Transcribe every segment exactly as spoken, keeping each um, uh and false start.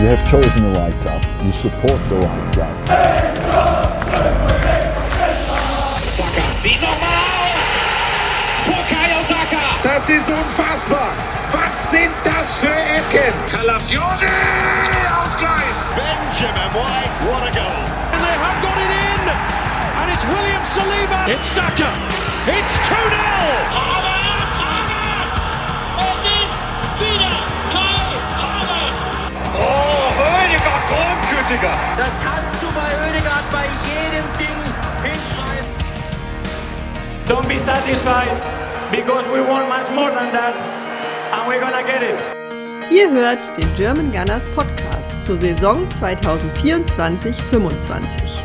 You have chosen the right club. You support the right club. Saka zieht nochmal auf! Bukayo Saka! Das ist unfassbar! Was sind das für Ecken? Calafiori! Ausgleich! Benjamin White, what a goal! And they have got it in! And it's William Saliba! It's Saka! It's two nil! Havertz! Havertz! Es ist wieder Kai Havertz! Oh, Oedegaard, Kronkritiker! Das kannst du bei Oedegaard bei jedem Ding hinschreiben. Don't be satisfied, because we want much more than that, and we're gonna get it. Ihr hört den German Gunners Podcast zur Saison zwanzig vierundzwanzig fünfundzwanzig.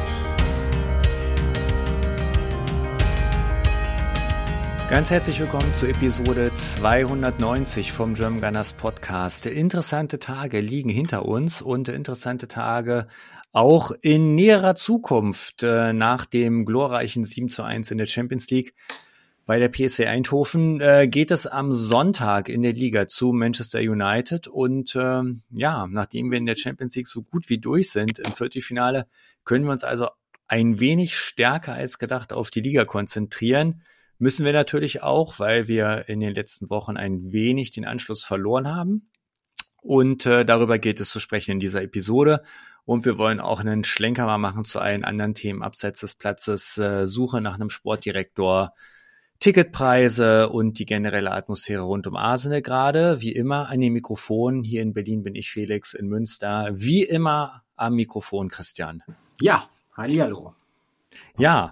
Ganz herzlich willkommen zur Episode zweihundertneunzig vom German Gunners Podcast. Interessante Tage liegen hinter uns und interessante Tage auch in näherer Zukunft äh, nach dem glorreichen sieben zu eins in der Champions League bei der P S V Eindhoven äh, geht es am Sonntag in der Liga zu Manchester United und äh, ja, nachdem wir in der Champions League so gut wie durch sind im Viertelfinale, können wir uns also ein wenig stärker als gedacht auf die Liga konzentrieren. Müssen wir natürlich auch, weil wir in den letzten Wochen ein wenig den Anschluss verloren haben. Und äh, darüber geht es zu sprechen in dieser Episode. Und wir wollen auch einen Schlenker mal machen zu allen anderen Themen abseits des Platzes, äh, Suche nach einem Sportdirektor, Ticketpreise und die generelle Atmosphäre rund um Arsenal gerade. Wie immer an den Mikrofonen. Hier in Berlin bin ich Felix, in Münster. Wie immer am Mikrofon Christian. Ja, hallihallo. Ja,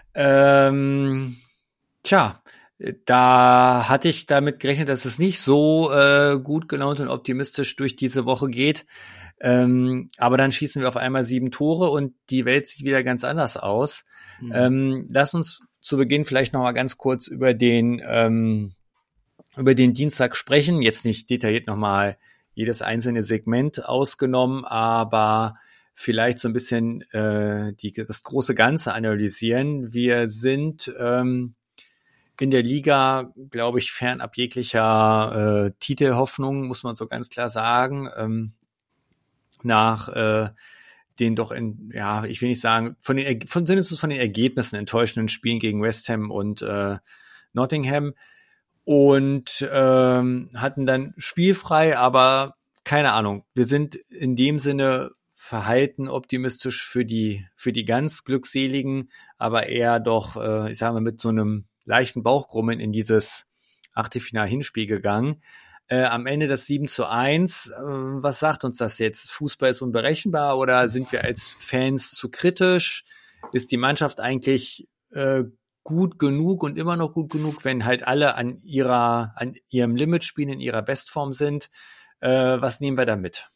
ähm... Tja, da hatte ich damit gerechnet, dass es nicht so äh, gut gelaunt und optimistisch durch diese Woche geht. Ähm, aber dann schießen wir auf einmal sieben Tore und die Welt sieht wieder ganz anders aus. Mhm. Ähm, lass uns zu Beginn vielleicht noch mal ganz kurz über den ähm, über den Dienstag sprechen. Jetzt nicht detailliert noch mal jedes einzelne Segment ausgenommen, aber vielleicht so ein bisschen äh, die, das große Ganze analysieren. Wir sind ähm, in der Liga, glaube ich, fernab jeglicher äh, Titelhoffnung, muss man so ganz klar sagen. Ähm, nach äh, den doch, in, ja, ich will nicht sagen, von den, von, zumindest von den Ergebnissen enttäuschenden Spielen gegen West Ham und äh, Nottingham. Und ähm, hatten dann spielfrei, aber keine Ahnung. Wir sind in dem Sinne verhalten optimistisch für die für die ganz Glückseligen, aber eher doch, äh, ich sage mal, mit so einem leichten Bauchgrummeln in dieses Achtelfinal-Hinspiel gegangen. Äh, am Ende das sieben zu eins. Äh, was sagt uns das jetzt? Fußball ist unberechenbar oder sind wir als Fans zu kritisch? Ist die Mannschaft eigentlich äh, gut genug und immer noch gut genug, wenn halt alle an ihrer an ihrem Limit spielen, in ihrer Bestform sind? Äh, was nehmen wir da mit?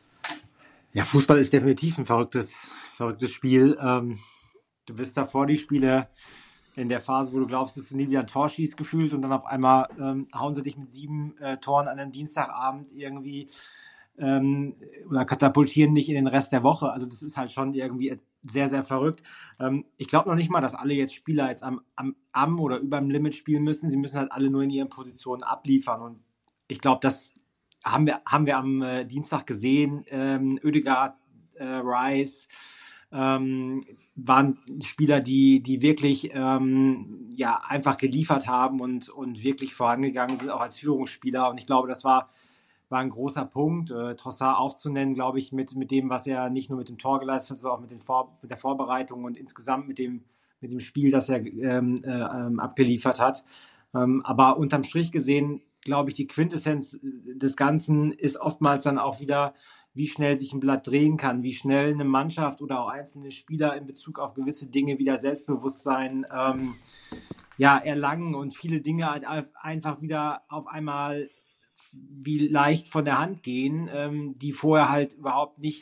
Ja, Fußball ist definitiv ein verrücktes, verrücktes Spiel. Ähm, du bist davor die Spiele in der Phase, wo du glaubst, dass du nie wieder ein Tor schießt, gefühlt, und dann auf einmal ähm, hauen sie dich mit sieben äh, Toren an einem Dienstagabend irgendwie ähm, oder katapultieren dich in den Rest der Woche. Also das ist halt schon irgendwie sehr, sehr verrückt. Ähm, ich glaube noch nicht mal, dass alle jetzt Spieler jetzt am, am, am oder über dem Limit spielen müssen. Sie müssen halt alle nur in ihren Positionen abliefern, und ich glaube, das haben wir, haben wir am äh, Dienstag gesehen. Ähm, Oedegaard, äh, Rice, ähm, waren Spieler, die, die wirklich ähm, ja, einfach geliefert haben und, und wirklich vorangegangen sind, auch als Führungsspieler. Und ich glaube, das war, war ein großer Punkt. Äh, Trossard auch zu nennen, glaube ich, mit, mit dem, was er nicht nur mit dem Tor geleistet hat, sondern auch mit, den Vor- mit der Vorbereitung und insgesamt mit dem, mit dem Spiel, das er ähm, äh, abgeliefert hat. Ähm, aber unterm Strich gesehen, glaube ich, die Quintessenz des Ganzen ist oftmals dann auch wieder, wie schnell sich ein Blatt drehen kann, wie schnell eine Mannschaft oder auch einzelne Spieler in Bezug auf gewisse Dinge wieder Selbstbewusstsein ähm, ja, erlangen und viele Dinge halt einfach wieder auf einmal wie leicht von der Hand gehen, ähm, die vorher halt überhaupt nicht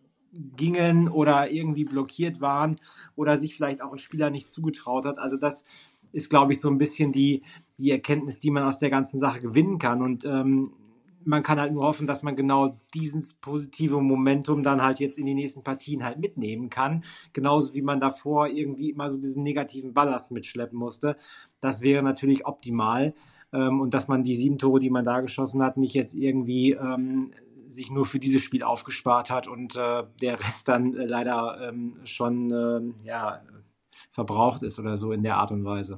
gingen oder irgendwie blockiert waren oder sich vielleicht auch ein Spieler nicht zugetraut hat. Also das ist, glaube ich, so ein bisschen die, die Erkenntnis, die man aus der ganzen Sache gewinnen kann, und ähm, man kann halt nur hoffen, dass man genau dieses positive Momentum dann halt jetzt in die nächsten Partien halt mitnehmen kann. Genauso wie man davor irgendwie immer so diesen negativen Ballast mitschleppen musste. Das wäre natürlich optimal. Ähm, und dass man die sieben Tore, die man da geschossen hat, nicht jetzt irgendwie ähm, sich nur für dieses Spiel aufgespart hat und äh, der Rest dann äh, leider ähm, schon äh, ja, verbraucht ist oder so in der Art und Weise.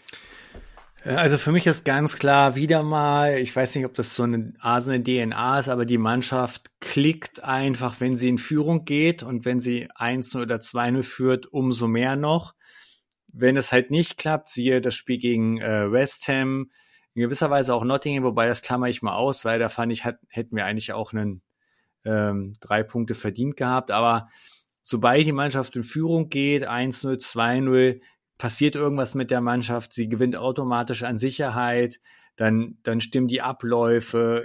Also für mich ist ganz klar wieder mal, ich weiß nicht, ob das so eine Arsenal D N A ist, aber die Mannschaft klickt einfach, wenn sie in Führung geht und wenn sie eins null oder zwei null führt, umso mehr noch. Wenn es halt nicht klappt, siehe das Spiel gegen äh, West Ham, in gewisser Weise auch Nottingham, wobei das klammer ich mal aus, weil da fand ich, hat, hätten wir eigentlich auch einen ähm, drei Punkte verdient gehabt, aber sobald die Mannschaft in Führung geht, eins null, zwei null, passiert irgendwas mit der Mannschaft, sie gewinnt automatisch an Sicherheit, dann, dann stimmen die Abläufe.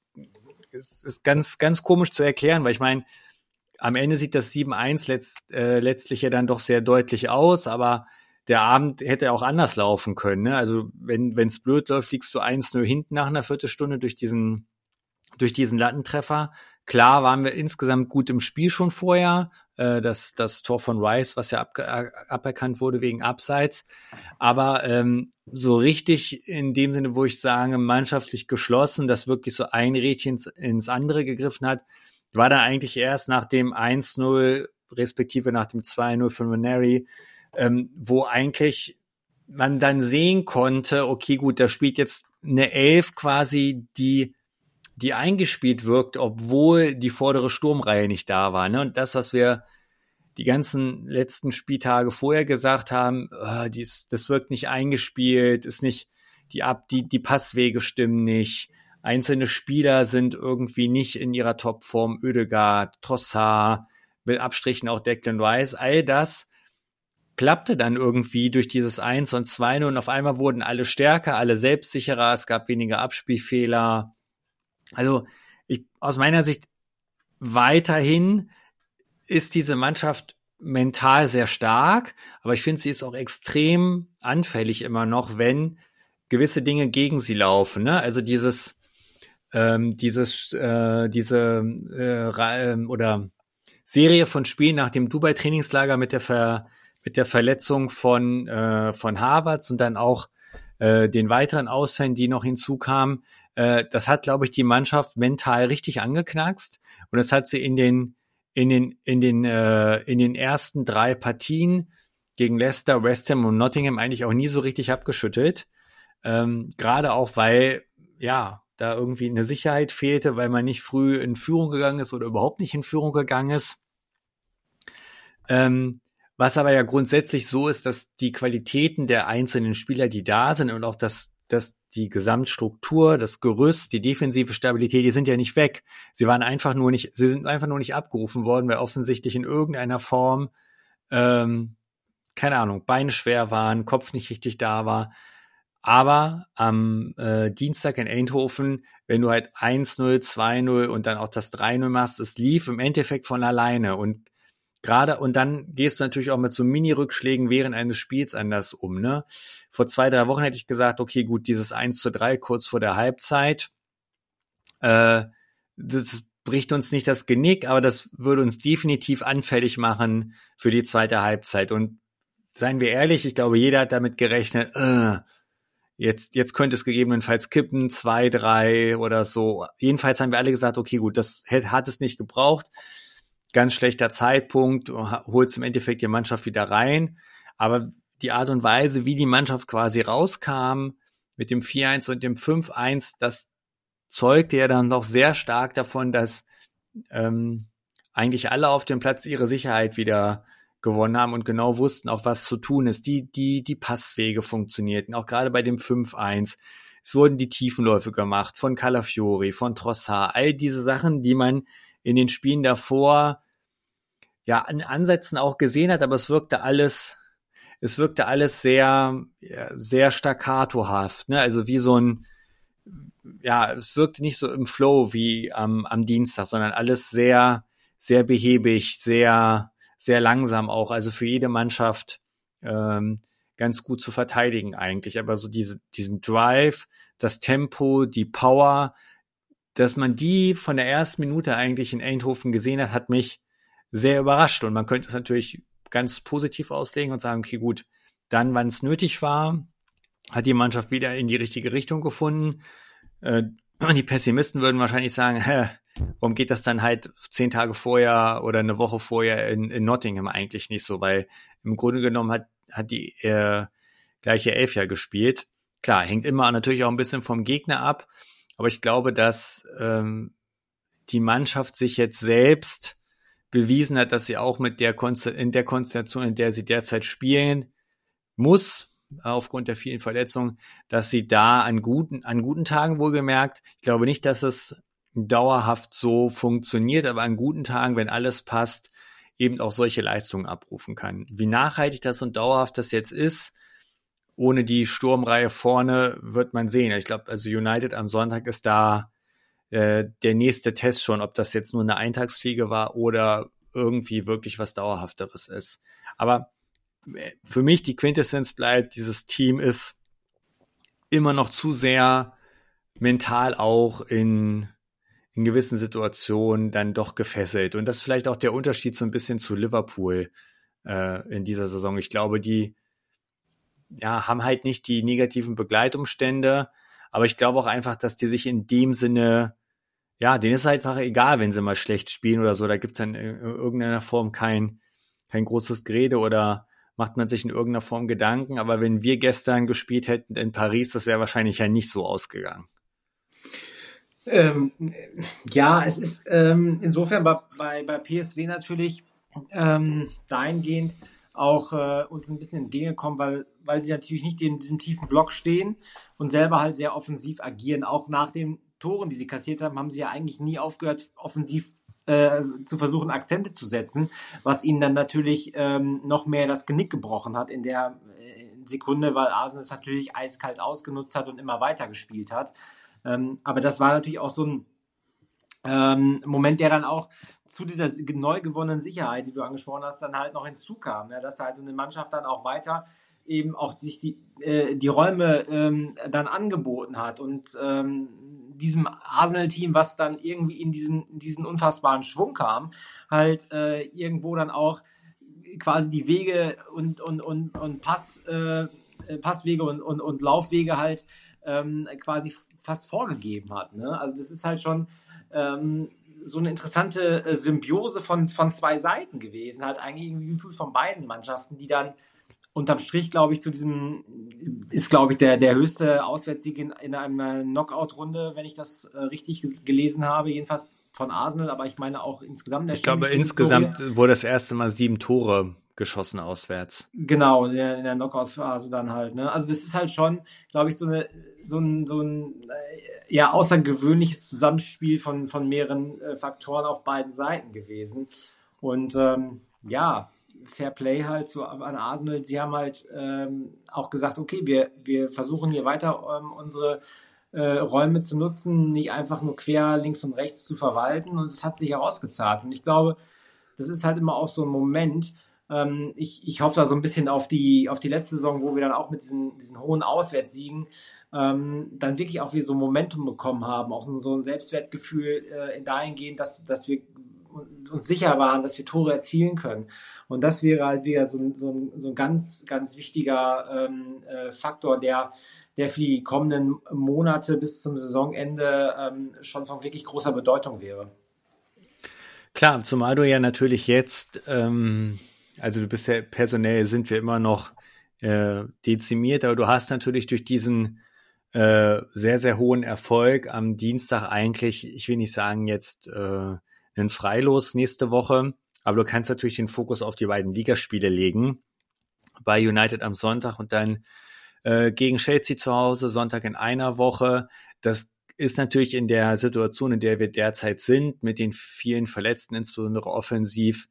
Es ist ganz, ganz komisch zu erklären, weil ich meine, am Ende sieht das sieben eins letzt, äh, letztlich ja dann doch sehr deutlich aus, aber der Abend hätte auch anders laufen können. Ne? Also wenn es blöd läuft, liegst du eins null hinten nach einer Viertelstunde durch diesen, durch diesen Lattentreffer. Klar waren wir insgesamt gut im Spiel schon vorher. Äh, das, das Tor von Rice, was ja ab, aberkannt wurde wegen Abseits. Aber ähm, so richtig in dem Sinne, wo ich sage, mannschaftlich geschlossen, dass wirklich so ein Rädchen ins, ins andere gegriffen hat, war dann eigentlich erst nach dem eins null, respektive nach dem zwei null von Ranieri, ähm, wo eigentlich man dann sehen konnte, okay, gut, da spielt jetzt eine Elf quasi, die die eingespielt wirkt, obwohl die vordere Sturmreihe nicht da war. Ne? Und das, was wir die ganzen letzten Spieltage vorher gesagt haben, oh, dies, das wirkt nicht eingespielt, ist nicht, die Ab, die, die Passwege stimmen nicht, einzelne Spieler sind irgendwie nicht in ihrer Topform, Ødegaard, Trossard, mit Abstrichen auch Declan Rice, all das klappte dann irgendwie durch dieses eins und zwei null und auf einmal wurden alle stärker, alle selbstsicherer, es gab weniger Abspielfehler. Also ich, aus meiner Sicht weiterhin ist diese Mannschaft mental sehr stark, aber ich finde, sie ist auch extrem anfällig immer noch, wenn gewisse Dinge gegen sie laufen. Ne? Also dieses, ähm, dieses, äh, diese äh, oder Serie von Spielen nach dem Dubai-Trainingslager mit der Ver, mit der Verletzung von äh, von Havertz und dann auch äh, den weiteren Ausfällen, die noch hinzukamen. Das hat, glaube ich, die Mannschaft mental richtig angeknackst und das hat sie in den in den in den äh, in den ersten drei Partien gegen Leicester, West Ham und Nottingham eigentlich auch nie so richtig abgeschüttelt. Ähm, gerade auch, weil ja da irgendwie eine Sicherheit fehlte, weil man nicht früh in Führung gegangen ist oder überhaupt nicht in Führung gegangen ist. Ähm, was aber ja grundsätzlich so ist, dass die Qualitäten der einzelnen Spieler, die da sind und auch das dass die Gesamtstruktur, das Gerüst, die defensive Stabilität, die sind ja nicht weg. Sie waren einfach nur nicht, sie sind einfach nur nicht abgerufen worden, weil offensichtlich in irgendeiner Form, ähm, keine Ahnung, Beine schwer waren, Kopf nicht richtig da war. Aber am äh, Dienstag in Eindhoven, wenn du halt eins null, zwei null und dann auch das drei null machst, es lief im Endeffekt von alleine und Gerade, und dann gehst du natürlich auch mit so Mini-Rückschlägen während eines Spiels anders um, ne? Vor zwei, drei Wochen hätte ich gesagt, okay, gut, dieses eins zu drei kurz vor der Halbzeit, äh, das bricht uns nicht das Genick, aber das würde uns definitiv anfällig machen für die zweite Halbzeit. Und seien wir ehrlich, ich glaube, jeder hat damit gerechnet, äh, jetzt, jetzt könnte es gegebenenfalls kippen, zwei, drei oder so. Jedenfalls haben wir alle gesagt, okay, gut, das hat es nicht gebraucht. Ganz schlechter Zeitpunkt, holst im Endeffekt die Mannschaft wieder rein. Aber die Art und Weise, wie die Mannschaft quasi rauskam mit dem vier eins und dem fünf eins, das zeugte ja dann doch sehr stark davon, dass ähm, eigentlich alle auf dem Platz ihre Sicherheit wieder gewonnen haben und genau wussten auch, was zu tun ist. Die, die, die Passwege funktionierten, auch gerade bei dem fünf eins. Es wurden die Tiefenläufe gemacht von Calafiori, von Trossard, all diese Sachen, die man in den Spielen davor ja an Ansätzen auch gesehen hat, aber es wirkte alles, es wirkte alles sehr, ja, sehr staccatohaft, ne? Also wie so ein, ja, es wirkte nicht so im Flow wie am, am Dienstag, sondern alles sehr, sehr behäbig, sehr, sehr langsam auch. Also für jede Mannschaft ähm, ganz gut zu verteidigen eigentlich. Aber so diese, diesen Drive, das Tempo, die Power, dass man die von der ersten Minute eigentlich in Eindhoven gesehen hat, hat mich sehr überrascht. Und man könnte es natürlich ganz positiv auslegen und sagen, okay, gut, dann, wann es nötig war, hat die Mannschaft wieder in die richtige Richtung gefunden. Äh, die Pessimisten würden wahrscheinlich sagen, hä, warum geht das dann halt zehn Tage vorher oder eine Woche vorher in, in Nottingham eigentlich nicht so? Weil im Grunde genommen hat, hat die äh, gleiche Elf ja gespielt. Klar, hängt immer natürlich auch ein bisschen vom Gegner ab, aber ich glaube, dass ähm, die Mannschaft sich jetzt selbst bewiesen hat, dass sie auch mit der Konst- in der Konstellation, in der sie derzeit spielen muss, aufgrund der vielen Verletzungen, dass sie da an guten, an guten Tagen wohlgemerkt, ich glaube nicht, dass es dauerhaft so funktioniert, aber an guten Tagen, wenn alles passt, eben auch solche Leistungen abrufen kann. Wie nachhaltig das und dauerhaft das jetzt ist, ohne die Sturmreihe vorne, wird man sehen. Ich glaube, also United am Sonntag ist da äh, der nächste Test schon, ob das jetzt nur eine Eintagsfliege war oder irgendwie wirklich was Dauerhafteres ist. Aber für mich die Quintessenz bleibt, dieses Team ist immer noch zu sehr mental auch in, in gewissen Situationen dann doch gefesselt. Und das ist vielleicht auch der Unterschied so ein bisschen zu Liverpool äh, in dieser Saison. Ich glaube, die ja, haben halt nicht die negativen Begleitumstände, aber ich glaube auch einfach, dass die sich in dem Sinne, ja, denen ist einfach egal, wenn sie mal schlecht spielen oder so. Da gibt es dann in irgendeiner Form kein, kein großes Gerede oder macht man sich in irgendeiner Form Gedanken. Aber wenn wir gestern gespielt hätten in Paris, das wäre wahrscheinlich ja nicht so ausgegangen. Ähm, ja, es ist ähm, insofern bei, bei, bei P S V natürlich ähm, dahingehend auch äh, uns ein bisschen entgegengekommen, weil, weil sie natürlich nicht in diesem tiefen Block stehen und selber halt sehr offensiv agieren. Auch nach den Toren, die sie kassiert haben, haben sie ja eigentlich nie aufgehört, offensiv äh, zu versuchen, Akzente zu setzen, was ihnen dann natürlich ähm, noch mehr das Genick gebrochen hat in der äh, Sekunde, weil Arsenal es natürlich eiskalt ausgenutzt hat und immer weiter gespielt hat. Ähm, aber das war natürlich auch so ein ähm, Moment, der dann auch zu dieser neu gewonnenen Sicherheit, die du angesprochen hast, dann halt noch hinzukam, ja, dass halt so eine Mannschaft dann auch weiter eben auch sich die, äh, die Räume ähm, dann angeboten hat und ähm, diesem Arsenal-Team, was dann irgendwie in diesen, in diesen unfassbaren Schwung kam, halt äh, irgendwo dann auch quasi die Wege und, und, und, und Pass, äh, Passwege und, und, und Laufwege halt ähm, quasi fast vorgegeben hat. Ne? Also das ist halt schon ähm, so eine interessante äh, Symbiose von, von zwei Seiten gewesen, halt eigentlich irgendwie gefühlt von beiden Mannschaften, die dann unterm Strich, glaube ich, zu diesem, ist, glaube ich, der, der höchste Auswärtssieg in, in einer Knockout-Runde, wenn ich das äh, richtig gelesen habe, jedenfalls von Arsenal, aber ich meine auch insgesamt. Der ich glaube, insgesamt wurde das erste Mal sieben Tore geschossen auswärts. Genau, in der, in der Knockout-Phase dann halt. Ne? Also das ist halt schon, glaube ich, so, eine, so ein, so ein äh, ja, außergewöhnliches Zusammenspiel von, von mehreren äh, Faktoren auf beiden Seiten gewesen. Und ähm, ja, Fair Play halt so an Arsenal. Sie haben halt ähm, auch gesagt, okay, wir, wir versuchen hier weiter ähm, unsere äh, Räume zu nutzen, nicht einfach nur quer links und rechts zu verwalten, und es hat sich herausgezahlt. Und ich glaube, das ist halt immer auch so ein Moment, ähm, ich, ich hoffe da so ein bisschen auf die, auf die letzte Saison, wo wir dann auch mit diesen, diesen hohen Auswärtssiegen ähm, dann wirklich auch wieder so Momentum bekommen haben, auch so ein Selbstwertgefühl äh, dahingehend, dass, dass wir uns sicher waren, dass wir Tore erzielen können. Und das wäre halt wieder so ein, so ein, so ein ganz, ganz wichtiger ähm, äh, Faktor, der, der für die kommenden Monate bis zum Saisonende ähm, schon von wirklich großer Bedeutung wäre. Klar, zumal du ja natürlich jetzt, ähm, also du bist ja personell, sind wir immer noch äh, dezimiert, aber du hast natürlich durch diesen äh, sehr, sehr hohen Erfolg am Dienstag eigentlich, ich will nicht sagen jetzt äh, einen Freilos nächste Woche, aber du kannst natürlich den Fokus auf die beiden Ligaspiele legen. Bei United am Sonntag und dann äh, gegen Chelsea zu Hause, Sonntag in einer Woche. Das ist natürlich in der Situation, in der wir derzeit sind, mit den vielen Verletzten, insbesondere offensiv,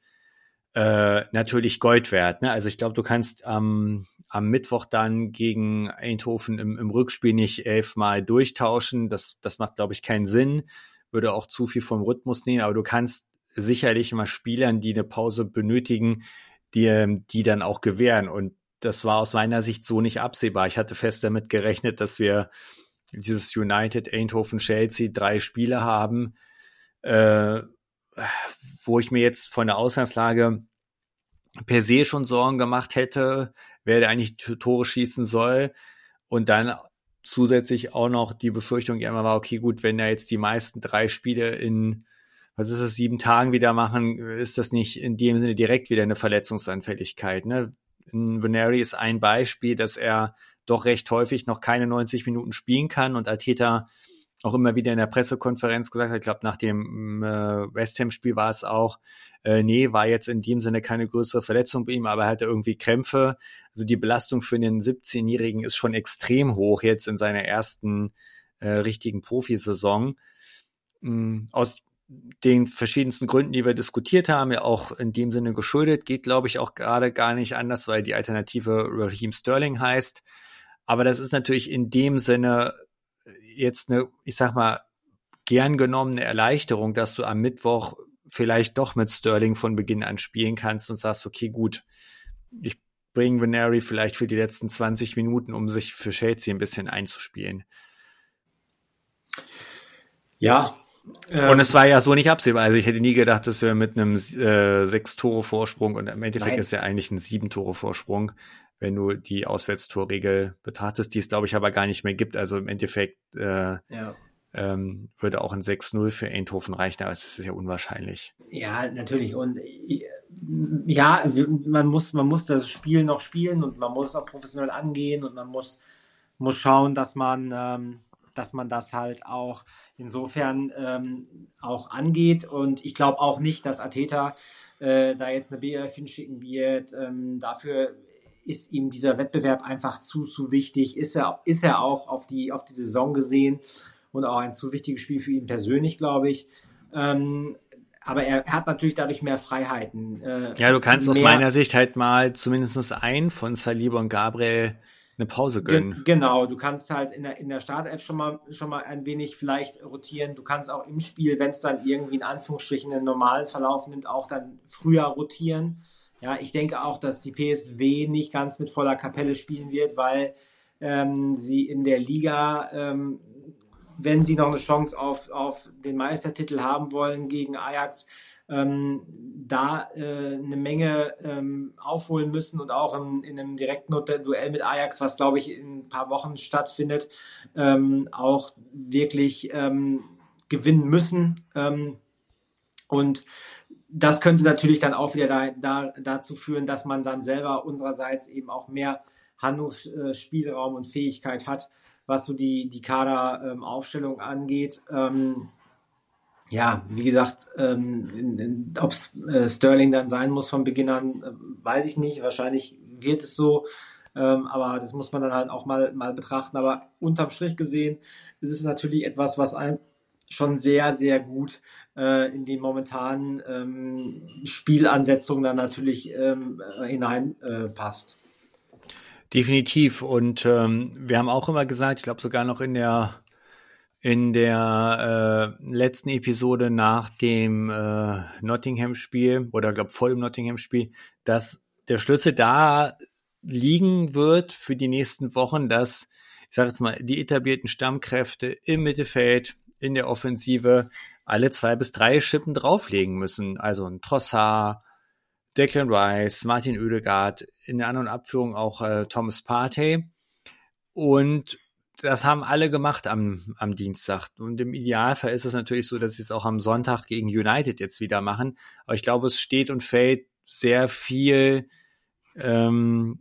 äh, natürlich Gold wert. Ne? Also ich glaube, du kannst ähm, am Mittwoch dann gegen Eindhoven im, im Rückspiel nicht elfmal durchtauschen. Das, das macht, glaube ich, keinen Sinn. Würde auch zu viel vom Rhythmus nehmen, aber du kannst sicherlich mal Spielern, die eine Pause benötigen, die, die dann auch gewähren. Und das war aus meiner Sicht so nicht absehbar. Ich hatte fest damit gerechnet, dass wir dieses United, Eindhoven, Chelsea, drei Spiele haben, äh, wo ich mir jetzt von der Ausgangslage per se schon Sorgen gemacht hätte, wer da eigentlich Tore schießen soll. Und dann zusätzlich auch noch die Befürchtung, die immer war, okay, gut, wenn er jetzt die meisten drei Spiele in was ist es, sieben Tagen wieder machen, ist das nicht in dem Sinne direkt wieder eine Verletzungsanfälligkeit, ne? Nwaneri ist ein Beispiel, dass er doch recht häufig noch keine neunzig Minuten spielen kann und Arteta auch immer wieder in der Pressekonferenz gesagt hat, ich glaube nach dem äh, West Ham-Spiel war es auch, äh, nee, war jetzt in dem Sinne keine größere Verletzung bei ihm, aber er hatte irgendwie Krämpfe. Also die Belastung für einen siebzehnjährigen ist schon extrem hoch jetzt in seiner ersten äh, richtigen Profisaison. Mhm. Aus den verschiedensten Gründen, die wir diskutiert haben, ja auch in dem Sinne geschuldet, geht, glaube ich, auch gerade gar nicht anders, weil die Alternative Raheem Sterling heißt. Aber das ist natürlich in dem Sinne jetzt eine, ich sag mal, gern genommene Erleichterung, dass du am Mittwoch vielleicht doch mit Sterling von Beginn an spielen kannst und sagst, okay, gut, ich bringe Nwaneri vielleicht für die letzten zwanzig Minuten, um sich für Chelsea ein bisschen einzuspielen. Ja, Und es war ja so nicht absehbar. Also ich hätte nie gedacht, dass wir mit einem äh, Sechs-Tore-Vorsprung und im Endeffekt Nein. ist ja eigentlich ein Sieben-Tore-Vorsprung, wenn du die Auswärtstorregel betrachtest, die es, glaube ich, aber gar nicht mehr gibt. Also im Endeffekt äh, ja. ähm, würde auch ein sechs null für Eindhoven reichen, aber es ist ja unwahrscheinlich. Ja, natürlich. Und ja, man muss, man muss das Spiel noch spielen und man muss es auch professionell angehen und man muss, muss schauen, dass man ähm, dass man das halt auch insofern ähm, auch angeht. Und ich glaube auch nicht, dass Arteta äh, da jetzt eine B F hinschicken wird. Ähm, dafür ist ihm dieser Wettbewerb einfach zu, zu wichtig. Ist er, ist er auch auf die, auf die Saison gesehen und auch ein zu wichtiges Spiel für ihn persönlich, glaube ich. Ähm, aber er, er hat natürlich dadurch mehr Freiheiten. Äh, ja, du kannst mehr, aus meiner Sicht halt mal zumindest einen von Saliba und Gabriel eine Pause gönnen. Ge- genau, du kannst halt in der, in der Startelf schon mal, schon mal ein wenig vielleicht rotieren. Du kannst auch im Spiel, wenn es dann irgendwie in Anführungsstrichen einen normalen Verlauf nimmt, auch dann früher rotieren. Ja, ich denke auch, dass die P S V nicht ganz mit voller Kapelle spielen wird, weil ähm, sie in der Liga, ähm, wenn sie noch eine Chance auf, auf den Meistertitel haben wollen gegen Ajax, Ähm, da äh, eine Menge ähm, aufholen müssen und auch in, in einem direkten Duell mit Ajax, was glaube ich in ein paar Wochen stattfindet, ähm, auch wirklich ähm, gewinnen müssen. Ähm, und das könnte natürlich dann auch wieder da, da, dazu führen, dass man dann selber unsererseits eben auch mehr Handlungsspielraum und Fähigkeit hat, was so die, die Kaderaufstellung ähm, angeht. Ähm, Ja, wie gesagt, ähm, ob es äh, Sterling dann sein muss von Beginn an, äh, weiß ich nicht. Wahrscheinlich wird es so, ähm, aber das muss man dann halt auch mal, mal betrachten. Aber unterm Strich gesehen ist es natürlich etwas, was einem schon sehr, sehr gut äh, in die momentanen ähm, Spielansetzungen dann natürlich ähm, hineinpasst. Äh, Definitiv. Und ähm, wir haben auch immer gesagt, ich glaube sogar noch in der In der äh, letzten Episode nach dem äh, Nottingham-Spiel oder glaube vor dem Nottingham-Spiel, dass der Schlüssel da liegen wird für die nächsten Wochen, dass, ich sage jetzt mal, die etablierten Stammkräfte im Mittelfeld, in der Offensive alle zwei bis drei Schippen drauflegen müssen. Also ein Trossard, Declan Rice, Martin Oedegaard, in der An- und Abführung auch äh, Thomas Partey. Und das haben alle gemacht am, am Dienstag. Und im Idealfall ist es natürlich so, dass sie es auch am Sonntag gegen United jetzt wieder machen. Aber ich glaube, es steht und fällt sehr viel, ähm,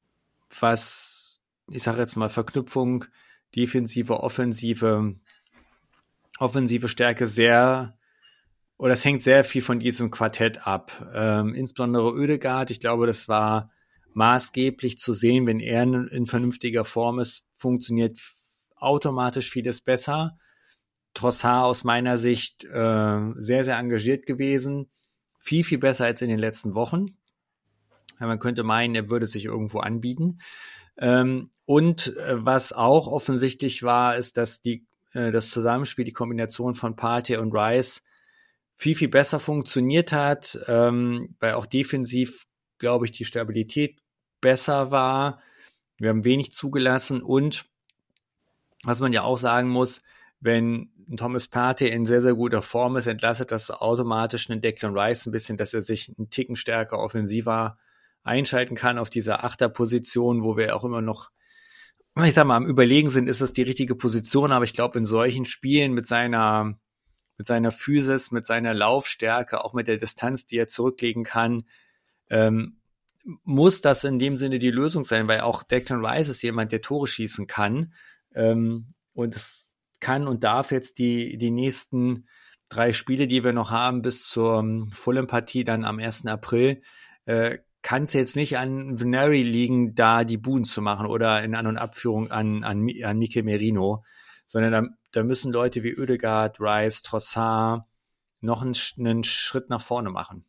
was, ich sage jetzt mal, Verknüpfung, defensive, offensive, offensive Stärke sehr, oder es hängt sehr viel von diesem Quartett ab. Ähm, insbesondere Oedegaard, ich glaube, das war maßgeblich zu sehen, wenn er in, in vernünftiger Form ist, funktioniert automatisch vieles besser. Trossard aus meiner Sicht äh, sehr, sehr engagiert gewesen. Viel, viel besser als in den letzten Wochen. Ja, man könnte meinen, er würde sich irgendwo anbieten. Ähm, und äh, was auch offensichtlich war, ist, dass die, äh, das Zusammenspiel, die Kombination von Partey und Rice viel, viel besser funktioniert hat, ähm, weil auch defensiv, glaube ich, die Stabilität besser war. Wir haben wenig zugelassen und was man ja auch sagen muss, wenn Thomas Partey in sehr, sehr guter Form ist, entlastet das automatisch einen Declan Rice ein bisschen, dass er sich einen Ticken stärker offensiver einschalten kann auf dieser Achterposition, wo wir auch immer noch, ich sag mal, am Überlegen sind, ist das die richtige Position, aber ich glaube, in solchen Spielen mit seiner mit seiner Physis, mit seiner Laufstärke, auch mit der Distanz, die er zurücklegen kann, ähm, muss das in dem Sinne die Lösung sein, weil auch Declan Rice ist jemand, der Tore schießen kann, ähm, und es kann und darf jetzt die, die nächsten drei Spiele, die wir noch haben, bis zur Fulham-Partie dann am ersten April, äh, kann es jetzt nicht an Veneri liegen, da die Buden zu machen oder in An- und Abführung an, an, an Mikel Merino, sondern da, da müssen Leute wie Ødegaard, Rice, Trossard noch einen, einen Schritt nach vorne machen.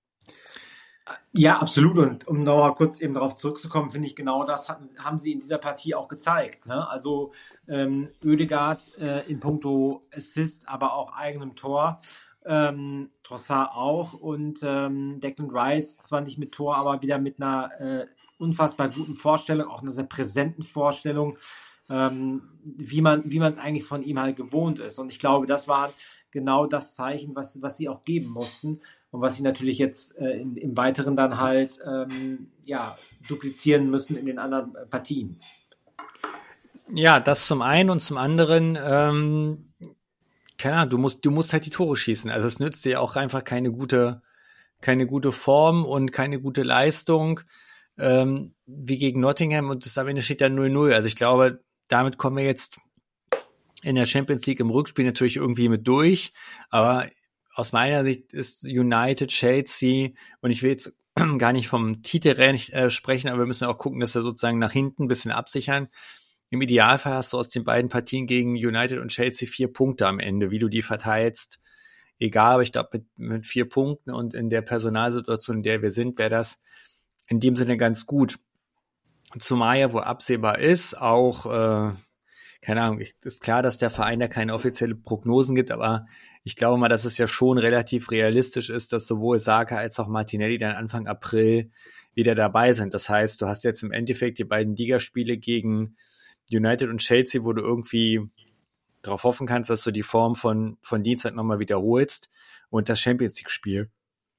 Ja, absolut. Und um nochmal kurz eben darauf zurückzukommen, finde ich, genau das hatten, haben sie in dieser Partie auch gezeigt. Ne? Also ähm, Ødegaard äh, in puncto Assist, aber auch eigenem Tor. Ähm, Trossard auch. Und ähm, Declan Rice zwar nicht mit Tor, aber wieder mit einer äh, unfassbar guten Vorstellung, auch einer sehr präsenten Vorstellung, ähm, wie man wie man es eigentlich von ihm halt gewohnt ist. Und ich glaube, das war genau das Zeichen, was, was sie auch geben mussten. Und was sie natürlich jetzt äh, in, im Weiteren dann halt ähm, ja, duplizieren müssen in den anderen äh, Partien. Ja, das zum einen und zum anderen, ähm, keine Ahnung, du musst, du musst halt die Tore schießen. Also es nützt dir auch einfach keine gute, keine gute Form und keine gute Leistung, ähm, wie gegen Nottingham, und das am Ende steht ja null null. Also ich glaube, damit kommen wir jetzt in der Champions League im Rückspiel natürlich irgendwie mit durch, aber aus meiner Sicht ist United, Chelsea, und ich will jetzt gar nicht vom Titelrennen äh, sprechen, aber wir müssen auch gucken, dass wir sozusagen nach hinten ein bisschen absichern. Im Idealfall hast du aus den beiden Partien gegen United und Chelsea vier Punkte am Ende. Wie du die verteilst, egal, aber ich glaube, mit, mit vier Punkten und in der Personalsituation, in der wir sind, wäre das in dem Sinne ganz gut. Zumal ja, wo absehbar ist, auch, äh, keine Ahnung, ist klar, dass der Verein da keine offizielle Prognosen gibt, aber ich glaube mal, dass es ja schon relativ realistisch ist, dass sowohl Saka als auch Martinelli dann Anfang April wieder dabei sind. Das heißt, du hast jetzt im Endeffekt die beiden Ligaspiele gegen United und Chelsea, wo du irgendwie darauf hoffen kannst, dass du die Form von, von Dienstag nochmal wiederholst, und das Champions-League-Spiel.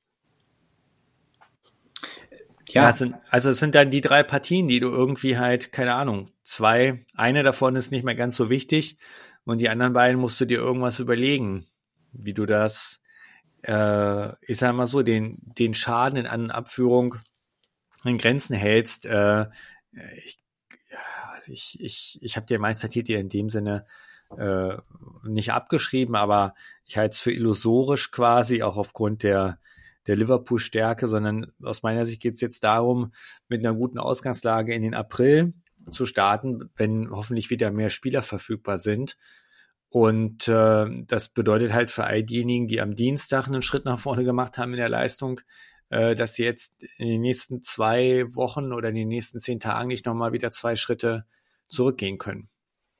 Ja, ja es sind, also es sind dann die drei Partien, die du irgendwie halt, keine Ahnung, zwei, eine davon ist nicht mehr ganz so wichtig und die anderen beiden musst du dir irgendwas überlegen, wie du das, äh, ich sag mal so, den, den Schaden in An- und Abführung in Grenzen hältst. Äh, ich ich, ich, ich habe dir Meistertitel in dem Sinne äh, nicht abgeschrieben, aber ich halte es für illusorisch quasi, auch aufgrund der, der Liverpool-Stärke, sondern aus meiner Sicht geht es jetzt darum, mit einer guten Ausgangslage in den April zu starten, wenn hoffentlich wieder mehr Spieler verfügbar sind. Und äh, das bedeutet halt für all diejenigen, die am Dienstag einen Schritt nach vorne gemacht haben in der Leistung, äh, dass sie jetzt in den nächsten zwei Wochen oder in den nächsten zehn Tagen nicht nochmal wieder zwei Schritte zurückgehen können.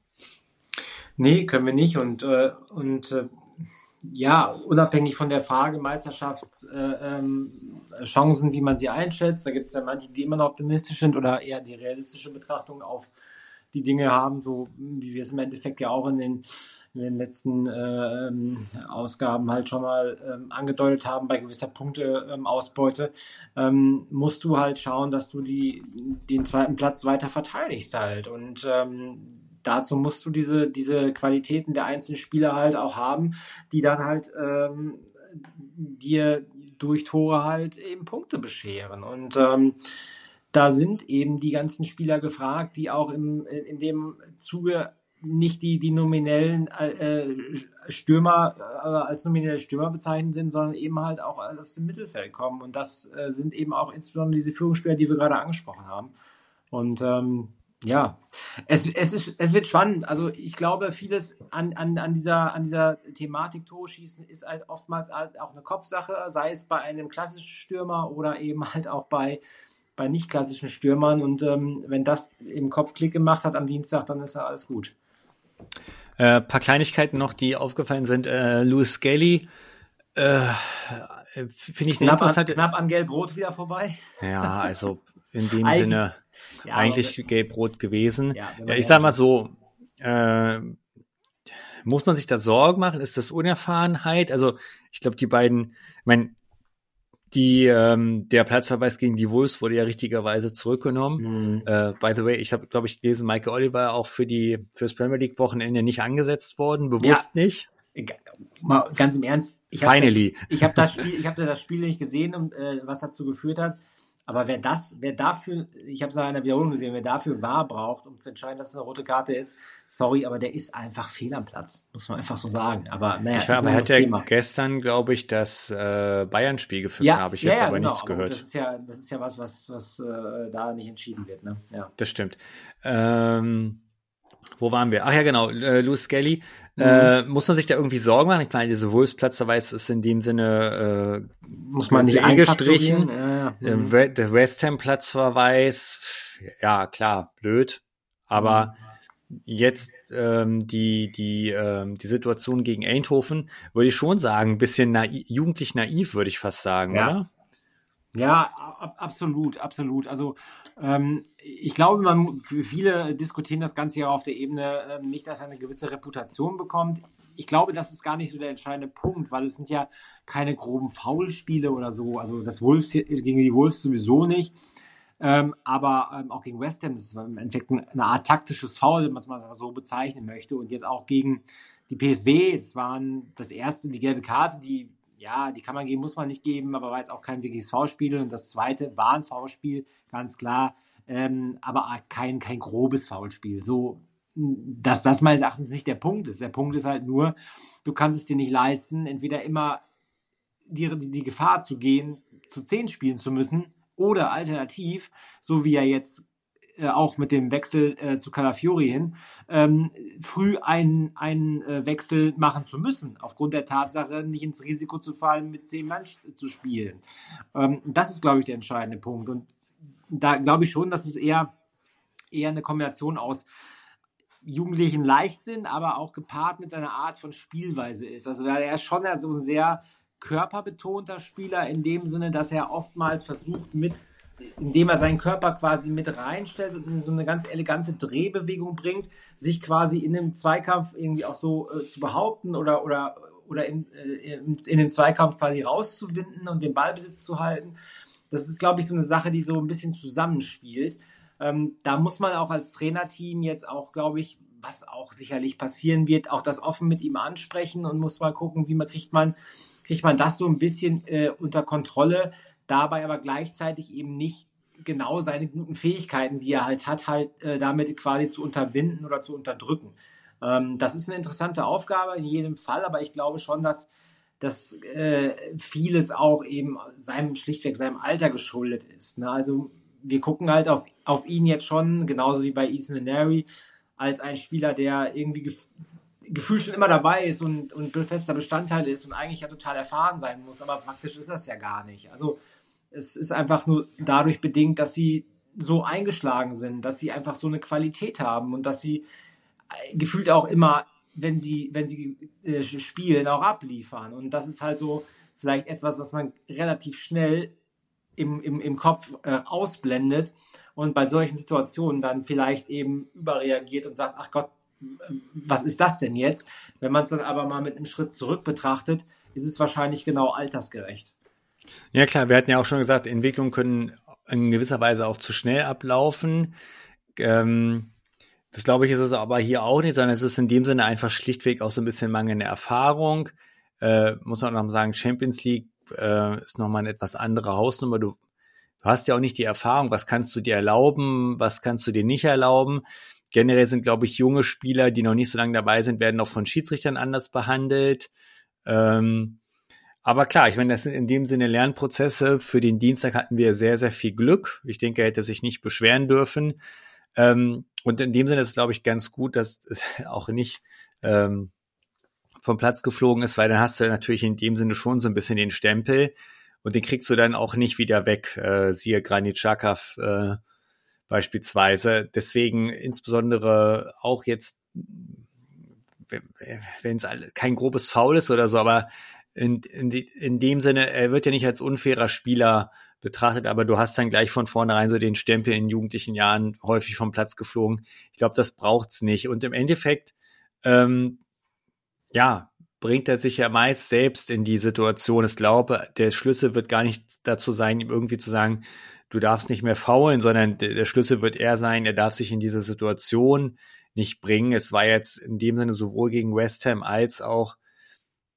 Nee, können wir nicht. Und, äh, und äh, ja, unabhängig von der Frage Meisterschaftschancen, äh, ähm, wie man sie einschätzt, da gibt es ja manche, die immer noch optimistisch sind oder eher die realistische Betrachtung auf die Dinge haben, so wie wir es im Endeffekt ja auch in den, in den letzten äh, Ausgaben halt schon mal ähm, angedeutet haben, bei gewisser Punkteausbeute, ähm, musst du halt schauen, dass du die, den zweiten Platz weiter verteidigst halt. Und ähm, dazu musst du diese, diese Qualitäten der einzelnen Spieler halt auch haben, die dann halt ähm, dir durch Tore halt eben Punkte bescheren. Und ähm, da sind eben die ganzen Spieler gefragt, die auch im, in dem Zuge nicht die, die nominellen äh, Stürmer äh, als nominelle Stürmer bezeichnet sind, sondern eben halt auch aus dem Mittelfeld kommen. Und das äh, sind eben auch insbesondere diese Führungsspieler, die wir gerade angesprochen haben. Und ähm, ja, es, es, ist, es wird spannend. Also ich glaube, vieles an, an, an, dieser, an dieser Thematik Torschießen ist halt oftmals halt auch eine Kopfsache, sei es bei einem klassischen Stürmer oder eben halt auch bei bei nicht klassischen Stürmern, und ähm, wenn das im Kopf Klick gemacht hat am Dienstag, dann ist ja alles gut. Äh, paar Kleinigkeiten noch, die aufgefallen sind. Äh, Lewis Skelly, äh, finde ich knapp interessant. An, knapp an Gelb-Rot wieder vorbei. Ja, also in dem eigentlich, Sinne ja, eigentlich Gelb-Rot gewesen. Ja, ja, ich sag mal so, äh, muss man sich da Sorgen machen? Ist das Unerfahrenheit? Also ich glaube, die beiden, ich meine, Die, ähm, der Platzverweis gegen die Wolves wurde ja richtigerweise zurückgenommen. Mhm. Äh, by the way, ich habe, glaube ich, gelesen, Michael Oliver auch für die fürs Premier League Wochenende nicht angesetzt worden, bewusst ja. nicht. Mal ganz im Ernst, ich habe Finally. das, ich hab das Spiel, ich habe das Spiel nicht gesehen, und, äh, was dazu geführt hat. Aber wer das, wer dafür, ich habe es in einer Wiederholung gesehen, wer dafür V A R braucht, um zu entscheiden, dass es eine rote Karte ist, sorry, aber der ist einfach fehl am Platz, muss man einfach so sagen. Aber naja, ich war, das aber ist hat ja Thema. Gestern, glaube ich, das äh, Bayern-Spiel gepfiffen, Ja, habe ich ja, jetzt ja, aber genau, nichts aber gehört. Das ist ja, das ist ja was, was, was äh, da nicht entschieden wird, ne? Ja. Das stimmt. Ähm, wo waren wir? Ach ja, genau, äh, Louis Skelly. Mhm. Äh, muss man sich da irgendwie Sorgen machen? Ich meine, diese Wolves-Platzverweis ist in dem Sinne äh, muss man nicht eh gestrichen. Ja, ja. Mhm. Der, der West Ham-Platzverweis, ja, klar, blöd. Aber mhm. jetzt ähm, die, die, ähm, die Situation gegen Eindhoven, würde ich schon sagen, ein bisschen naiv, jugendlich naiv, würde ich fast sagen, ja. oder? Ja, ab, absolut, absolut. Also ähm, ich glaube, man, für viele diskutieren das Ganze ja auf der Ebene äh, nicht, dass er eine gewisse Reputation bekommt. Ich glaube, das ist gar nicht so der entscheidende Punkt, weil es sind ja keine groben Foulspiele oder so. Also das Wolves gegen die Wolves sowieso nicht. Ähm, aber ähm, auch gegen West Ham, das ist im Endeffekt eine Art taktisches Foul, was man so bezeichnen möchte. Und jetzt auch gegen die P S V, es waren das erste, die gelbe Karte, die ja, die kann man geben, muss man nicht geben, aber war jetzt auch kein wirkliches Foulspiel. Und das zweite war ein Foulspiel, ganz klar, ähm, aber kein, kein grobes Foulspiel. So, dass das meines Erachtens nicht der Punkt ist. Der Punkt ist halt nur, du kannst es dir nicht leisten, entweder immer die, die, die Gefahr zu gehen, zu zehn spielen zu müssen, oder alternativ, so wie er jetzt äh, auch mit dem Wechsel äh, zu Calafiori hin, ähm, früh einen, einen äh, Wechsel machen zu müssen, aufgrund der Tatsache, nicht ins Risiko zu fallen, mit zehn Mann zu spielen. Ähm, das ist, glaube ich, der entscheidende Punkt. Und da glaube ich schon, dass es eher, eher eine Kombination aus jugendlichen Leichtsinn, aber auch gepaart mit seiner Art von Spielweise ist. Also er ist schon so ein sehr körperbetonter Spieler in dem Sinne, dass er oftmals versucht, mit, indem er seinen Körper quasi mit reinstellt und in so eine ganz elegante Drehbewegung bringt, sich quasi in dem Zweikampf irgendwie auch so äh, zu behaupten oder, oder, oder in, äh, in, in den Zweikampf quasi rauszuwinden und den Ballbesitz zu halten. Das ist, glaube ich, so eine Sache, die so ein bisschen zusammenspielt. Ähm, da muss man auch als Trainerteam jetzt auch, glaube ich, was auch sicherlich passieren wird, auch das offen mit ihm ansprechen und muss mal gucken, wie man kriegt man kriegt man das so ein bisschen äh, unter Kontrolle, dabei aber gleichzeitig eben nicht genau seine guten Fähigkeiten, die er halt hat, halt äh, damit quasi zu unterbinden oder zu unterdrücken. Ähm, das ist eine interessante Aufgabe in jedem Fall, aber ich glaube schon, dass, dass äh, vieles auch eben seinem schlichtweg seinem Alter geschuldet ist. Ne? Also wir gucken halt auf, auf ihn jetzt schon, genauso wie bei Ethan Neri, als ein Spieler, der irgendwie gef- gefühlt schon immer dabei ist und, und fester Bestandteil ist und eigentlich ja total erfahren sein muss, aber faktisch ist das ja gar nicht. Also es ist einfach nur dadurch bedingt, dass sie so eingeschlagen sind, dass sie einfach so eine Qualität haben und dass sie gefühlt auch immer, wenn sie, wenn sie äh, spielen, auch abliefern. Und das ist halt so vielleicht etwas, was man relativ schnell im, im, im Kopf äh, ausblendet und bei solchen Situationen dann vielleicht eben überreagiert und sagt, ach Gott, was ist das denn jetzt? Wenn man es dann aber mal mit einem Schritt zurück betrachtet, ist es wahrscheinlich genau altersgerecht. Ja klar, wir hatten ja auch schon gesagt, Entwicklungen können in gewisser Weise auch zu schnell ablaufen. Ähm, das glaube ich ist es aber hier auch nicht, sondern es ist in dem Sinne einfach schlichtweg auch so ein bisschen mangelnde Erfahrung. Äh, muss man auch noch sagen, Champions League äh, ist nochmal eine etwas andere Hausnummer. Du, du hast ja auch nicht die Erfahrung, was kannst du dir erlauben, was kannst du dir nicht erlauben. Generell sind, glaube ich, junge Spieler, die noch nicht so lange dabei sind, werden auch von Schiedsrichtern anders behandelt. Ähm, aber klar, ich meine, das sind in dem Sinne Lernprozesse. Für den Dienstag hatten wir sehr, sehr viel Glück. Ich denke, er hätte sich nicht beschweren dürfen. Ähm, und in dem Sinne ist es, glaube ich, ganz gut, dass es auch nicht ähm, vom Platz geflogen ist, weil dann hast du natürlich in dem Sinne schon so ein bisschen den Stempel und den kriegst du dann auch nicht wieder weg. Äh, siehe Granit Xhaka, äh, beispielsweise. Deswegen insbesondere auch jetzt, wenn es kein grobes Foul ist oder so, aber in, in, die, in dem Sinne, er wird ja nicht als unfairer Spieler betrachtet, aber du hast dann gleich von vornherein so den Stempel in jugendlichen Jahren häufig vom Platz geflogen. Ich glaube, das braucht's nicht. Und im Endeffekt, ähm, ja, bringt er sich ja meist selbst in die Situation. Ich glaube, der Schlüssel wird gar nicht dazu sein, ihm irgendwie zu sagen, du darfst nicht mehr faulen, sondern der Schlüssel wird eher sein, er darf sich in diese Situation nicht bringen. Es war jetzt in dem Sinne sowohl gegen West Ham als auch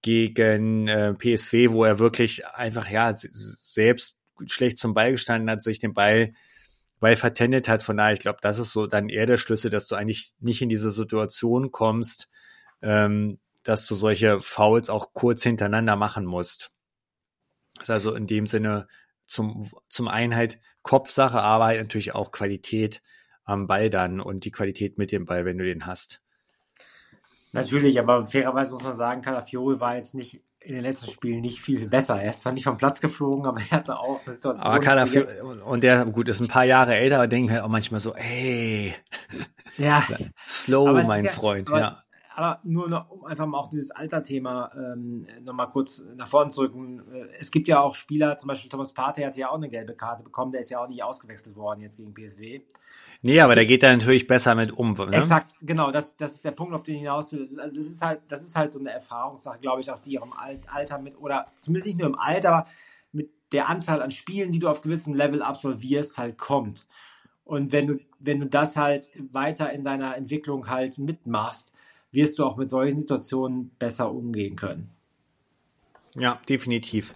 gegen äh, P S V, wo er wirklich einfach ja selbst schlecht zum Ball gestanden hat, sich den Ball, Ball vertendet hat. Von daher, ich glaube, das ist so dann eher der Schlüssel, dass du eigentlich nicht in diese Situation kommst, ähm, dass du solche Fouls auch kurz hintereinander machen musst. Das ist also in dem Sinne zum, zum einen halt Kopfsache, aber halt natürlich auch Qualität am Ball dann und die Qualität mit dem Ball, wenn du den hast. Natürlich, aber fairerweise muss man sagen, Calafiori war jetzt nicht in den letzten Spielen nicht viel besser. Er ist zwar nicht vom Platz geflogen, aber er hatte auch eine Situation. Aber Calafiori, und der, gut, ist ein paar Jahre älter, aber denke ich halt auch manchmal so, ey, ja, slow, mein ja, Freund, aber, ja. Aber nur noch, um einfach mal auch dieses Alterthema ähm, nochmal kurz nach vorne zu rücken. Es gibt ja auch Spieler, zum Beispiel Thomas Partey hat ja auch eine gelbe Karte bekommen, der ist ja auch nicht ausgewechselt worden jetzt gegen P S V. Nee, aber der geht da natürlich besser mit um. Ne? Exakt, genau, das, das ist der Punkt, auf den ich hinaus will. Das ist, also das ist halt, das ist halt so eine Erfahrungssache, glaube ich, auch die auch im Alter mit, oder zumindest nicht nur im Alter, aber mit der Anzahl an Spielen, die du auf gewissem Level absolvierst, halt kommt. Und wenn du, wenn du das halt weiter in deiner Entwicklung halt mitmachst, wirst du auch mit solchen Situationen besser umgehen können. Ja, definitiv.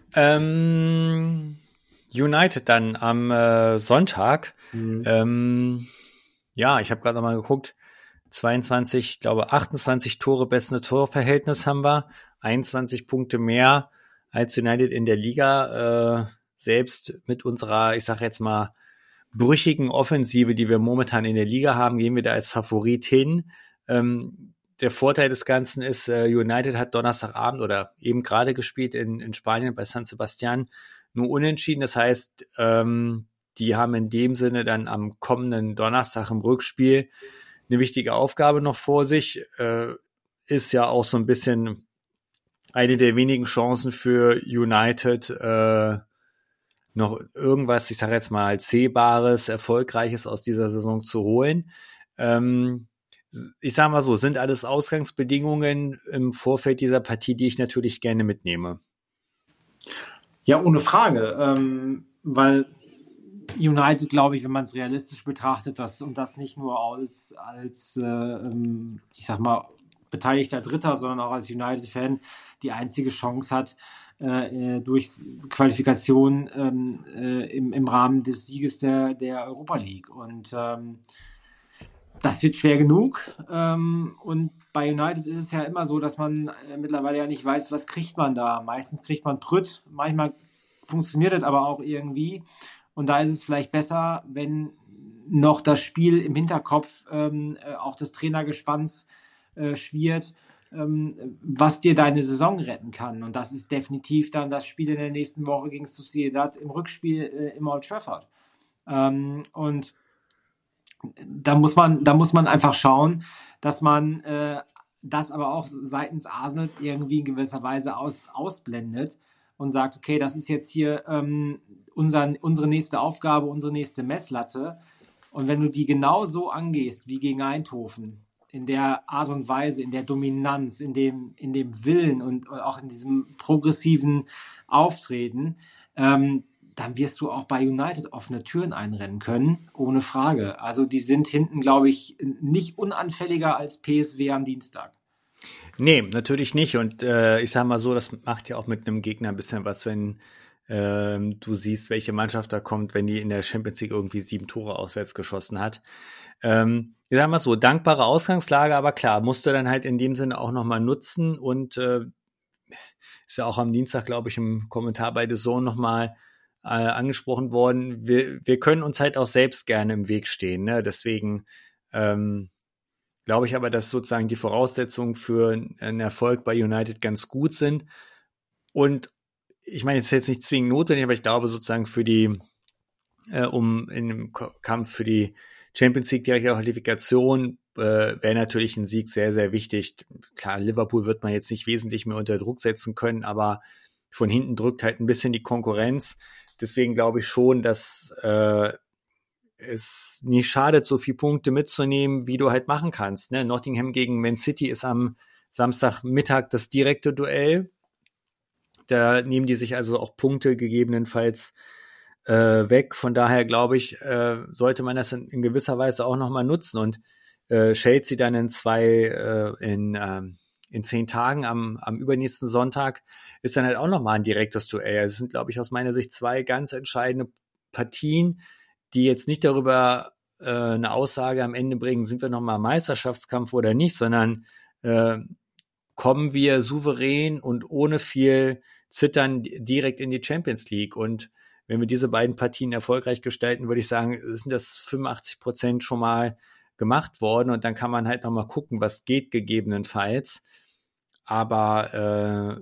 Ähm, United dann am äh, Sonntag. Mhm. Ähm, ja, ich habe gerade nochmal geguckt. zweiundzwanzig, ich glaube achtundzwanzig Tore, beste Torverhältnis haben wir. einundzwanzig Punkte mehr als United in der Liga. Äh, selbst mit unserer, ich sage jetzt mal, brüchigen Offensive, die wir momentan in der Liga haben, gehen wir da als Favorit hin. Ähm, der Vorteil des Ganzen ist, äh, United hat Donnerstagabend oder eben gerade gespielt in, in Spanien bei San Sebastian nur unentschieden. Das heißt, ähm, die haben in dem Sinne dann am kommenden Donnerstag im Rückspiel eine wichtige Aufgabe noch vor sich. Äh, ist ja auch so ein bisschen eine der wenigen Chancen für United, äh, noch irgendwas, ich sage jetzt mal, Sehbares, Erfolgreiches aus dieser Saison zu holen. Ähm, ich sage mal so, sind alles Ausgangsbedingungen im Vorfeld dieser Partie, die ich natürlich gerne mitnehme. Ja, ohne Frage, ähm, weil United, glaube ich, wenn man es realistisch betrachtet, das und das nicht nur als, als äh, ich sag mal, beteiligter Dritter, sondern auch als United-Fan die einzige Chance hat, äh, durch Qualifikation ähm, äh, im, im Rahmen des Sieges der, der Europa League. Und ähm, das wird schwer genug. Ähm, und bei United ist es ja immer so, dass man äh, mittlerweile ja nicht weiß, was kriegt man da. Meistens kriegt man Prütt, manchmal funktioniert das aber auch irgendwie. Und da ist es vielleicht besser, wenn noch das Spiel im Hinterkopf ähm, äh, auch des Trainergespanns äh, schwirrt, ähm, was dir deine Saison retten kann. Und das ist definitiv dann das Spiel in der nächsten Woche gegen Sociedad im Rückspiel äh, im Old Trafford. Ähm, und da muss man, da muss man einfach schauen, dass man äh, das aber auch seitens Arsenals irgendwie in gewisser Weise aus, ausblendet und sagt, okay, das ist jetzt hier ähm, unser, unsere nächste Aufgabe, unsere nächste Messlatte. Und wenn du die genau so angehst wie gegen Eindhoven, in der Art und Weise, in der Dominanz, in dem, in dem Willen und, und auch in diesem progressiven Auftreten, ähm, dann wirst du auch bei United offene Türen einrennen können, ohne Frage. Also die sind hinten, glaube ich, nicht unanfälliger als P S V am Dienstag. Nee, natürlich nicht. Und äh, ich sage mal so, das macht ja auch mit einem Gegner ein bisschen was, wenn ähm, du siehst, welche Mannschaft da kommt, wenn die in der Champions League irgendwie sieben Tore auswärts geschossen hat. Ähm, ich sage mal so, dankbare Ausgangslage, aber klar, musst du dann halt in dem Sinne auch nochmal nutzen und äh, ist ja auch am Dienstag, glaube ich, im Kommentar bei The Zone nochmal äh, angesprochen worden. Wir, wir können uns halt auch selbst gerne im Weg stehen, ne? Deswegen ähm, glaube ich aber, dass sozusagen die Voraussetzungen für einen Erfolg bei United ganz gut sind. Und ich meine, es ist jetzt nicht zwingend notwendig, aber ich glaube sozusagen für die, äh, um in dem Kampf für die Champions League direkte Qualifikation äh, wäre natürlich ein Sieg sehr, sehr wichtig. Klar, Liverpool wird man jetzt nicht wesentlich mehr unter Druck setzen können, aber von hinten drückt halt ein bisschen die Konkurrenz. Deswegen glaube ich schon, dass äh, es nicht schadet, so viele Punkte mitzunehmen, wie du halt machen kannst. Ne? Nottingham gegen Man City ist am Samstagmittag das direkte Duell. Da nehmen die sich also auch Punkte gegebenenfalls äh, weg. Von daher glaube ich, äh, sollte man das in, in gewisser Weise auch nochmal nutzen und äh, Chelsea dann in zwei, äh, in, ähm, in zehn Tagen am, am übernächsten Sonntag ist dann halt auch nochmal ein direktes Duell. Es sind, glaube ich, aus meiner Sicht zwei ganz entscheidende Partien, die jetzt nicht darüber äh, eine Aussage am Ende bringen, sind wir nochmal im Meisterschaftskampf oder nicht, sondern äh, kommen wir souverän und ohne viel Zittern direkt in die Champions League. Und wenn wir diese beiden Partien erfolgreich gestalten, würde ich sagen, sind das fünfundachtzig Prozent schon mal gemacht worden und dann kann man halt nochmal gucken, was geht gegebenenfalls. Aber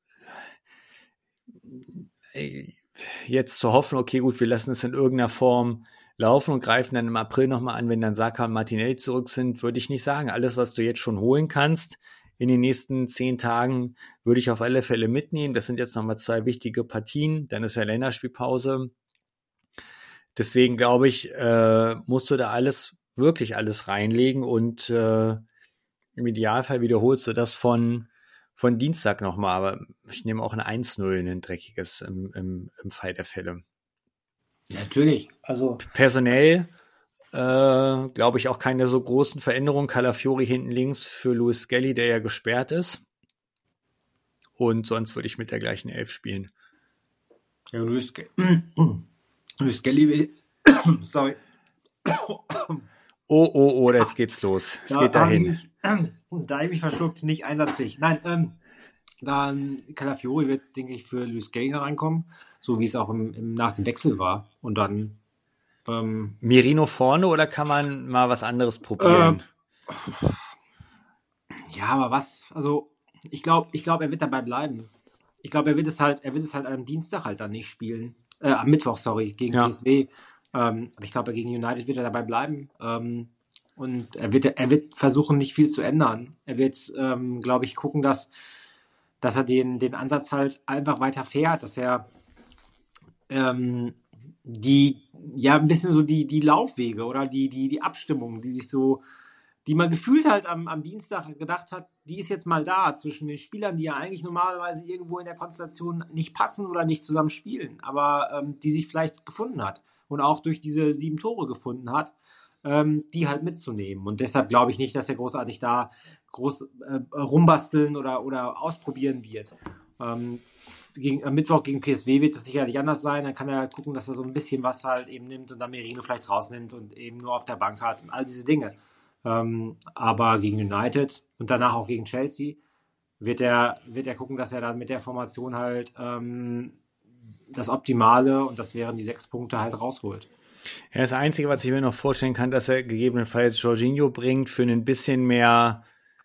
äh, jetzt zu hoffen, okay, gut, wir lassen es in irgendeiner Form laufen und greifen dann im April nochmal an, wenn dann Saka und Martinelli zurück sind, würde ich nicht sagen. Alles, was du jetzt schon holen kannst in den nächsten zehn Tagen, würde ich auf alle Fälle mitnehmen. Das sind jetzt nochmal zwei wichtige Partien. Dann ist ja Länderspielpause. Deswegen glaube ich, äh, musst du da alles wirklich alles reinlegen und äh, im Idealfall wiederholst du das von, von Dienstag nochmal, aber ich nehme auch ein eins null, ein dreckiges im, im, im Fall der Fälle. Ja, natürlich. Also personell äh, glaube ich auch keine so großen Veränderungen. Calafiori hinten links für Luis Skelly, der ja gesperrt ist. Und sonst würde ich mit der gleichen Elf spielen. Ja, Luis Skelly. Luis Skelly. Sorry. Oh, oh, oh, jetzt geht's los. Es da geht dahin. Ich, äh, da habe ich mich verschluckt, nicht einsatzfähig. Nein, ähm, dann Calafiori wird, denke ich, für Luis Skelly reinkommen, so wie es auch im, im, nach dem Wechsel war. Und dann ähm, Merino vorne oder kann man mal was anderes probieren? Äh, ja, aber was? Also ich glaube, ich glaube, er wird dabei bleiben. Ich glaube, er wird es halt, er wird es halt am Dienstag halt dann nicht spielen. Äh, am Mittwoch, sorry, gegen ja. P S V. Ähm, aber ich glaube, gegen United wird er dabei bleiben. Ähm, und er wird, er wird versuchen, nicht viel zu ändern. Er wird, ähm, glaube ich, gucken, dass, dass er den, den Ansatz halt einfach weiter fährt, dass er ähm, die, ja, ein bisschen so die, die Laufwege oder die, die, die Abstimmung, die sich so, die man gefühlt halt am, am Dienstag gedacht hat, die ist jetzt mal da zwischen den Spielern, die ja eigentlich normalerweise irgendwo in der Konstellation nicht passen oder nicht zusammen spielen, aber ähm, die sich vielleicht gefunden hat. Und auch durch diese sieben Tore gefunden hat, ähm, die halt mitzunehmen. Und deshalb glaube ich nicht, dass er großartig da groß äh, rumbasteln oder, oder ausprobieren wird. Ähm, gegen, am Mittwoch gegen P S V wird es sicherlich anders sein. Dann kann er gucken, dass er so ein bisschen was halt eben nimmt und dann Merino vielleicht rausnimmt und eben nur auf der Bank hat und all diese Dinge. Ähm, aber gegen United und danach auch gegen Chelsea wird er, wird er gucken, dass er dann mit der Formation halt ähm, das Optimale, und das wären die sechs Punkte, halt rausholt. Ja, das Einzige, was ich mir noch vorstellen kann, dass er gegebenenfalls Jorginho bringt für ein bisschen mehr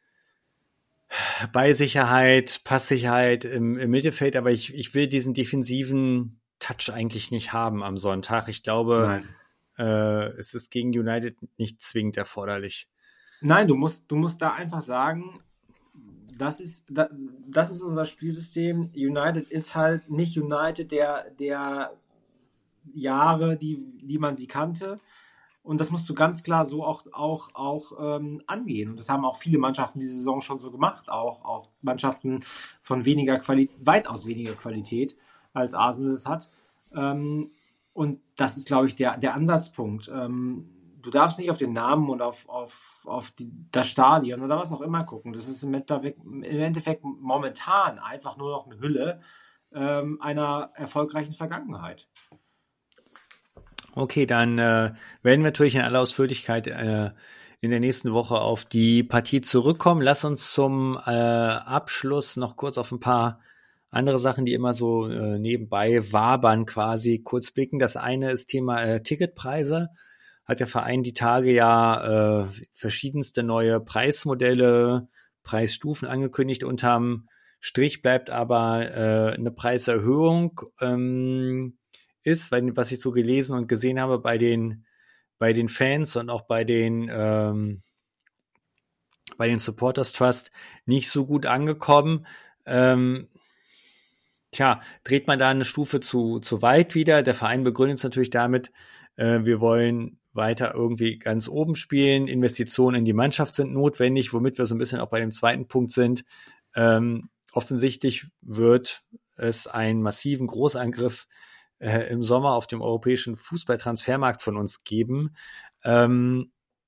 Ballsicherheit, Passsicherheit im, im Mittelfeld, aber ich, ich will diesen defensiven Touch eigentlich nicht haben am Sonntag. Ich glaube, äh, es ist gegen United nicht zwingend erforderlich. Nein, du musst, du musst da einfach sagen, Das ist, das ist unser Spielsystem. United ist halt nicht United der, der Jahre, die, die man sie kannte. Und das musst du ganz klar so auch, auch, auch ähm, angehen. Und das haben auch viele Mannschaften diese Saison schon so gemacht. Auch, auch Mannschaften von weniger Qualität, weitaus weniger Qualität, als Arsenal es hat. Ähm, und das ist, glaube ich, der, der Ansatzpunkt. Ähm, Du darfst nicht auf den Namen und auf, auf, auf die, das Stadion oder was auch immer gucken. Das ist im Endeffekt, im Endeffekt momentan einfach nur noch eine Hülle ähm, einer erfolgreichen Vergangenheit. Okay, dann äh, werden wir natürlich in aller Ausführlichkeit äh, in der nächsten Woche auf die Partie zurückkommen. Lass uns zum äh, Abschluss noch kurz auf ein paar andere Sachen, die immer so äh, nebenbei wabern, quasi kurz blicken. Das eine ist Thema äh, Ticketpreise. Hat der Verein die Tage ja äh, verschiedenste neue Preismodelle, Preisstufen angekündigt. Unterm Strich bleibt aber äh, eine Preiserhöhung ähm, ist, weil, was ich so gelesen und gesehen habe bei den bei den Fans und auch bei den ähm, bei den Supporters Trust nicht so gut angekommen. Ähm, tja, dreht man da eine Stufe zu zu weit wieder? Der Verein begründet es natürlich damit, äh, wir wollen weiter irgendwie ganz oben spielen. Investitionen in die Mannschaft sind notwendig, womit wir so ein bisschen auch bei dem zweiten Punkt sind. Ähm, offensichtlich wird es einen massiven Großangriff äh, im Sommer auf dem europäischen Fußballtransfermarkt von uns geben. Ähm,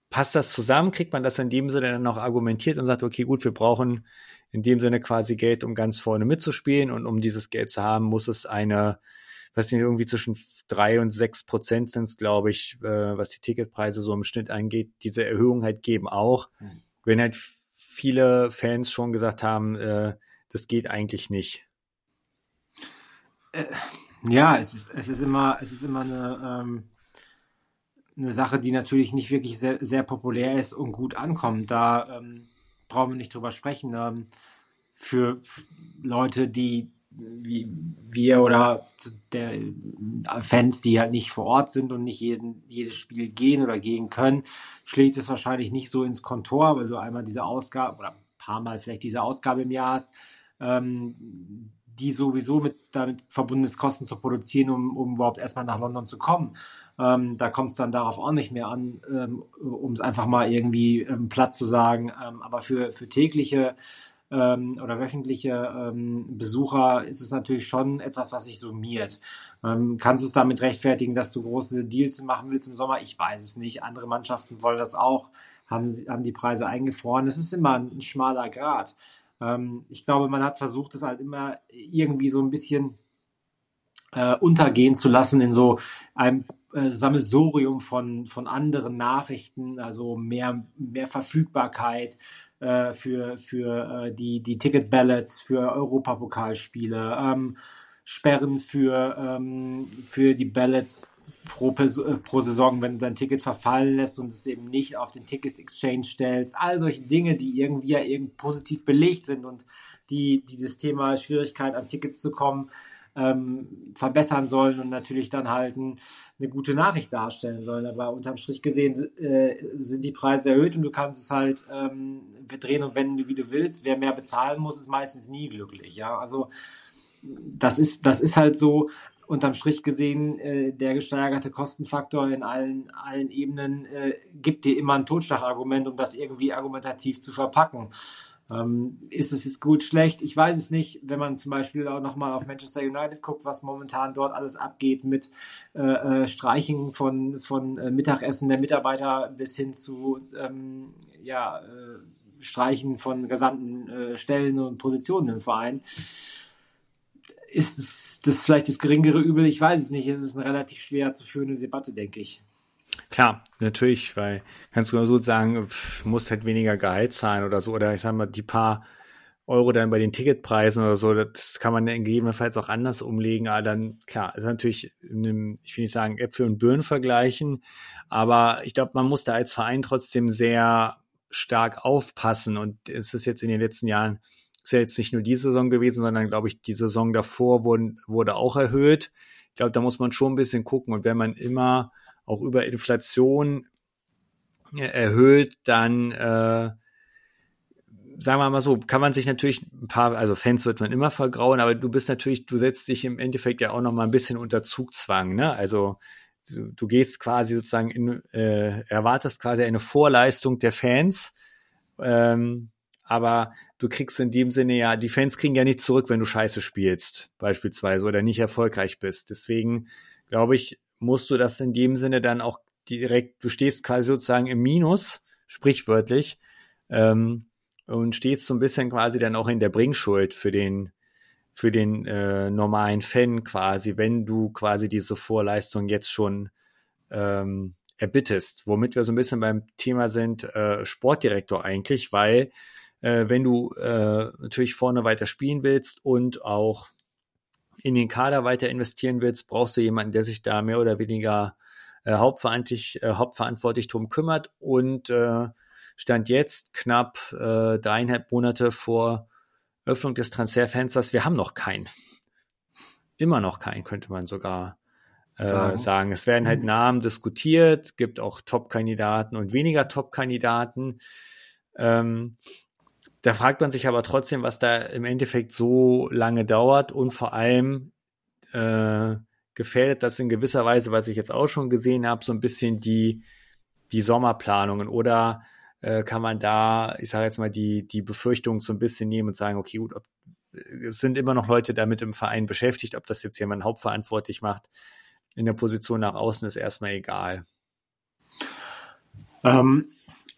passt das zusammen? Kriegt man das in dem Sinne dann noch argumentiert und sagt, okay, gut, wir brauchen in dem Sinne quasi Geld, um ganz vorne mitzuspielen, und um dieses Geld zu haben, muss es eine, was nicht, irgendwie zwischen drei und sechs Prozent sind es, glaube ich, äh, was die Ticketpreise so im Schnitt angeht, diese Erhöhung halt geben auch, mhm. wenn halt viele Fans schon gesagt haben, äh, das geht eigentlich nicht. Äh, ja, es ist, es ist immer, es ist immer eine, ähm, eine Sache, die natürlich nicht wirklich sehr, sehr populär ist und gut ankommt. Da ähm, brauchen wir nicht drüber sprechen. Ähm, für Leute, die wie wir oder der Fans, die halt nicht vor Ort sind und nicht jeden, jedes Spiel gehen oder gehen können, schlägt es wahrscheinlich nicht so ins Kontor, weil du einmal diese Ausgabe oder ein paar Mal vielleicht diese Ausgabe im Jahr hast, ähm, die sowieso mit damit verbunden ist, Kosten zu produzieren, um, um überhaupt erstmal nach London zu kommen. Ähm, da kommt es dann darauf auch nicht mehr an, ähm, um es einfach mal irgendwie ähm, platt zu sagen. Ähm, aber für, für tägliche ähm, oder wöchentliche ähm, Besucher ist es natürlich schon etwas, was sich summiert. Ähm, kannst du es damit rechtfertigen, dass du große Deals machen willst im Sommer? Ich weiß es nicht. Andere Mannschaften wollen das auch, haben, haben die Preise eingefroren. Es ist immer ein, ein schmaler Grat. Ähm, ich glaube, man hat versucht, es halt immer irgendwie so ein bisschen äh, untergehen zu lassen in so einem äh, Sammelsurium von, von anderen Nachrichten, also mehr, mehr Verfügbarkeit äh, für, für äh, die, die Ticket-Ballots, für Europapokalspiele, ähm, Sperren für, ähm, für die Ballots pro, pro Saison, wenn du dein Ticket verfallen lässt und es eben nicht auf den Ticket-Exchange stellst. All solche Dinge, die irgendwie ja irgendwie positiv belegt sind und die dieses Thema Schwierigkeit an Tickets zu kommen ähm, verbessern sollen und natürlich dann halt ein, eine gute Nachricht darstellen sollen. Aber unterm Strich gesehen äh, sind die Preise erhöht und du kannst es halt ähm, drehen und wenden, wie du willst. Wer mehr bezahlen muss, ist meistens nie glücklich. Ja, also das ist, das ist halt so. Unterm Strich gesehen, äh, der gesteigerte Kostenfaktor in allen, allen Ebenen äh, gibt dir immer ein Totschlagargument, um das irgendwie argumentativ zu verpacken. Ähm, ist es jetzt gut, schlecht? Ich weiß es nicht. Wenn man zum Beispiel auch nochmal auf Manchester United guckt, was momentan dort alles abgeht mit äh, äh, Streichen von, von äh, Mittagessen der Mitarbeiter bis hin zu ähm, ja, äh, Streichen von gesamten äh, Stellen und Positionen im Verein. Ist es das vielleicht das geringere Übel? Ich weiß es nicht. Es ist eine relativ schwer zu führende Debatte, denke ich. Klar, natürlich, weil kannst du nur so sagen, pff, musst halt weniger Gehalt zahlen oder so, oder ich sag mal, die paar Euro dann bei den Ticketpreisen oder so, das kann man dann gegebenenfalls auch anders umlegen, aber dann, klar, ist natürlich, in einem, ich will nicht sagen, Äpfel und Birnen vergleichen, aber ich glaube, man muss da als Verein trotzdem sehr stark aufpassen, und es ist jetzt in den letzten Jahren, ist ja jetzt nicht nur die Saison gewesen, sondern, glaube ich, die Saison davor wurden, wurde auch erhöht. Ich glaube, da muss man schon ein bisschen gucken, und wenn man immer auch über Inflation erhöht, dann, äh, sagen wir mal so, kann man sich natürlich ein paar, also Fans wird man immer vergrauen, aber du bist natürlich, du setzt dich im Endeffekt ja auch noch mal ein bisschen unter Zugzwang, ne? Also du, du gehst quasi sozusagen in, äh, erwartest quasi eine Vorleistung der Fans, ähm, aber du kriegst in dem Sinne ja, die Fans kriegen ja nichts zurück, wenn du Scheiße spielst, beispielsweise, oder nicht erfolgreich bist. Deswegen, glaube ich, musst du das in dem Sinne dann auch direkt, du stehst quasi sozusagen im Minus, sprichwörtlich, ähm, und stehst so ein bisschen quasi dann auch in der Bringschuld für den, für den äh, normalen Fan quasi, wenn du quasi diese Vorleistung jetzt schon ähm, erbittest. Womit wir so ein bisschen beim Thema sind, äh, Sportdirektor eigentlich, weil äh, wenn du äh, natürlich vorne weiter spielen willst und auch in den Kader weiter investieren willst, brauchst du jemanden, der sich da mehr oder weniger äh, hauptverantwortlich, äh, hauptverantwortlich drum kümmert. Und äh, Stand jetzt knapp äh, dreieinhalb Monate vor Öffnung des Transferfensters, wir haben noch keinen. Immer noch keinen, könnte man sogar äh, sagen. Es werden halt Namen diskutiert, gibt auch Top-Kandidaten und weniger Top-Kandidaten. Ähm, Da fragt man sich aber trotzdem, was da im Endeffekt so lange dauert, und vor allem äh, gefährdet das in gewisser Weise, was ich jetzt auch schon gesehen habe, so ein bisschen die, die Sommerplanungen, oder äh, kann man da, ich sage jetzt mal, die, die Befürchtung so ein bisschen nehmen und sagen, okay, gut, ob, es sind immer noch Leute damit im Verein beschäftigt, ob das jetzt jemand hauptverantwortlich macht, in der Position nach außen ist erstmal egal. Ähm,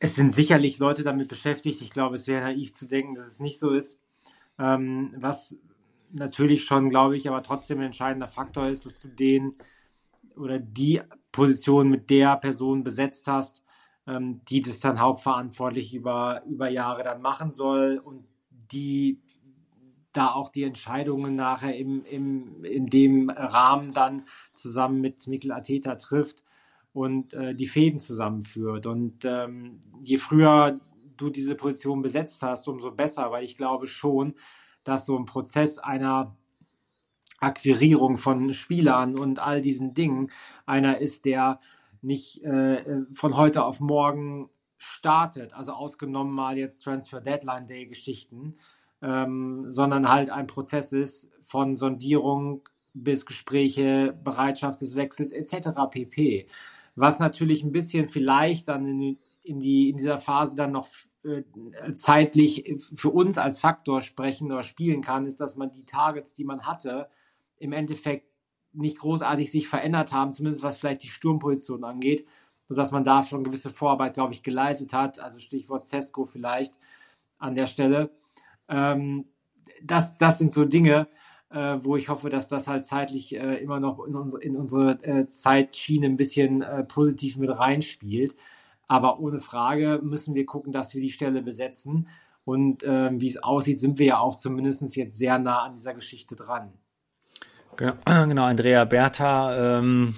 Es sind sicherlich Leute damit beschäftigt. Ich glaube, es wäre naiv zu denken, dass es nicht so ist. Ähm, was natürlich schon, glaube ich, aber trotzdem ein entscheidender Faktor ist, dass du den oder die Position mit der Person besetzt hast, ähm, die das dann hauptverantwortlich über, über Jahre dann machen soll und die da auch die Entscheidungen nachher im, im, in dem Rahmen dann zusammen mit Mikel Arteta trifft und äh, die Fäden zusammenführt. Und ähm, je früher du diese Position besetzt hast, umso besser, weil ich glaube schon, dass so ein Prozess einer Akquirierung von Spielern und all diesen Dingen einer ist, der nicht äh, von heute auf morgen startet, also ausgenommen mal jetzt Transfer Deadline Day Geschichten, ähm, sondern halt ein Prozess ist von Sondierung bis Gespräche, Bereitschaft des Wechsels et cetera pp. Was natürlich ein bisschen vielleicht dann in, in, die, in dieser Phase dann noch äh, zeitlich für uns als Faktor sprechen oder spielen kann, ist, dass man die Targets, die man hatte, im Endeffekt nicht großartig sich verändert haben, zumindest was vielleicht die Sturmposition angeht, sodass man da schon gewisse Vorarbeit, glaube ich, geleistet hat. Also Stichwort Sesko vielleicht an der Stelle. Ähm, das, das sind so Dinge, äh, wo ich hoffe, dass das halt zeitlich äh, immer noch in unsere, in unsere äh, Zeitschiene ein bisschen äh, positiv mit reinspielt. Aber ohne Frage müssen wir gucken, dass wir die Stelle besetzen. Und ähm, wie es aussieht, sind wir ja auch zumindest jetzt sehr nah an dieser Geschichte dran. Genau, genau Andrea Berta, ähm,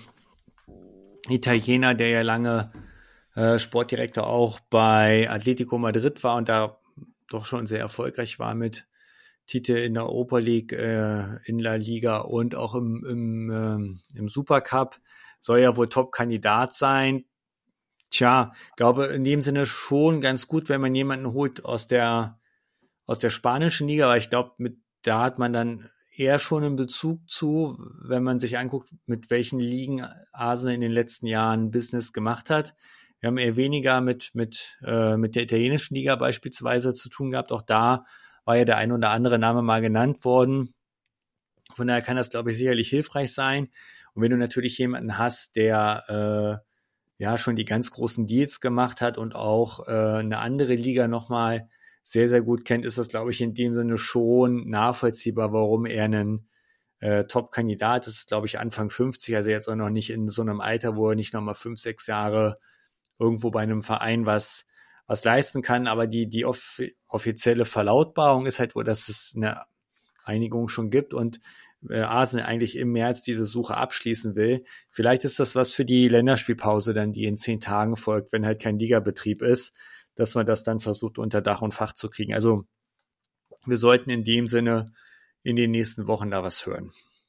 Italiener, der ja lange äh, Sportdirektor auch bei Atletico Madrid war und da doch schon sehr erfolgreich war mit Titel in der Europa League, äh, in La Liga und auch im, im, ähm, im Supercup, soll ja wohl Top-Kandidat sein. Tja, glaube in dem Sinne schon ganz gut, wenn man jemanden holt aus der aus der spanischen Liga, weil ich glaube, mit da hat man dann eher schon einen Bezug zu, wenn man sich anguckt, mit welchen Ligen Arsenal in den letzten Jahren Business gemacht hat. Wir haben eher weniger mit, mit, äh, mit der italienischen Liga beispielsweise zu tun gehabt. Auch da war ja der ein oder andere Name mal genannt worden. Von daher kann das, glaube ich, sicherlich hilfreich sein. Und wenn du natürlich jemanden hast, der äh, ja schon die ganz großen Deals gemacht hat und auch äh, eine andere Liga nochmal sehr, sehr gut kennt, ist das, glaube ich, in dem Sinne schon nachvollziehbar, warum er ein äh, Top-Kandidat ist, glaube ich, Anfang fünfzig, also jetzt auch noch nicht in so einem Alter, wo er nicht nochmal fünf, sechs Jahre irgendwo bei einem Verein was, was leisten kann, aber die, die off- offizielle Verlautbarung ist halt wohl, dass es eine Einigung schon gibt und äh, Arsenal eigentlich im März diese Suche abschließen will. Vielleicht ist das was für die Länderspielpause dann, die in zehn Tagen folgt, wenn halt kein Ligabetrieb ist, dass man das dann versucht, unter Dach und Fach zu kriegen. Also wir sollten in dem Sinne in den nächsten Wochen da was hören.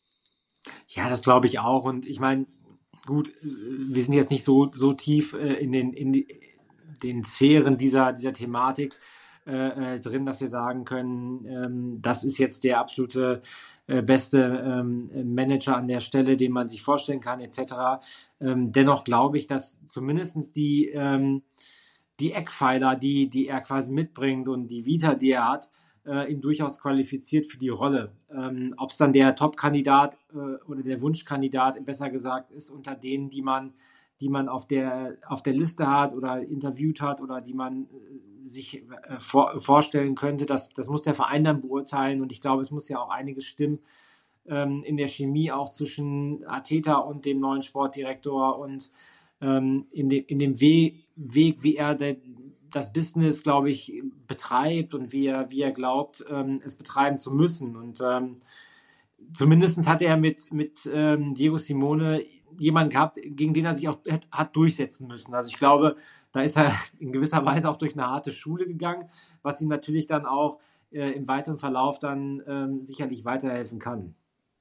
Ja, das glaube ich auch. Und ich meine, gut, wir sind jetzt nicht so, so tief äh, in den, in die, den Sphären dieser, dieser Thematik äh, drin, dass wir sagen können, ähm, das ist jetzt der absolute äh, beste ähm, Manager an der Stelle, den man sich vorstellen kann, et cetera. Ähm, dennoch glaube ich, dass zumindest die ähm, die Eckpfeiler, die, die er quasi mitbringt und die Vita, die er hat, äh, ihn durchaus qualifiziert für die Rolle. Ähm, ob es dann der Top-Kandidat äh, oder der Wunschkandidat, besser gesagt, ist unter denen, die man, die man auf der, auf der Liste hat oder interviewt hat oder die man äh, sich äh, vor, vorstellen könnte, das, das muss der Verein dann beurteilen. Und ich glaube, es muss ja auch einiges stimmen ähm, in der Chemie auch zwischen Arteta und dem neuen Sportdirektor und ähm, in, de, in dem Weg, Weg, wie er de, das Business, glaube ich, betreibt und wie er, wie er glaubt, ähm, es betreiben zu müssen. Und ähm, zumindest hat er mit, mit ähm, Diego Simone jemanden gehabt, gegen den er sich auch hat, hat durchsetzen müssen. Also ich glaube, da ist er in gewisser Weise auch durch eine harte Schule gegangen, was ihm natürlich dann auch äh, im weiteren Verlauf dann ähm, sicherlich weiterhelfen kann.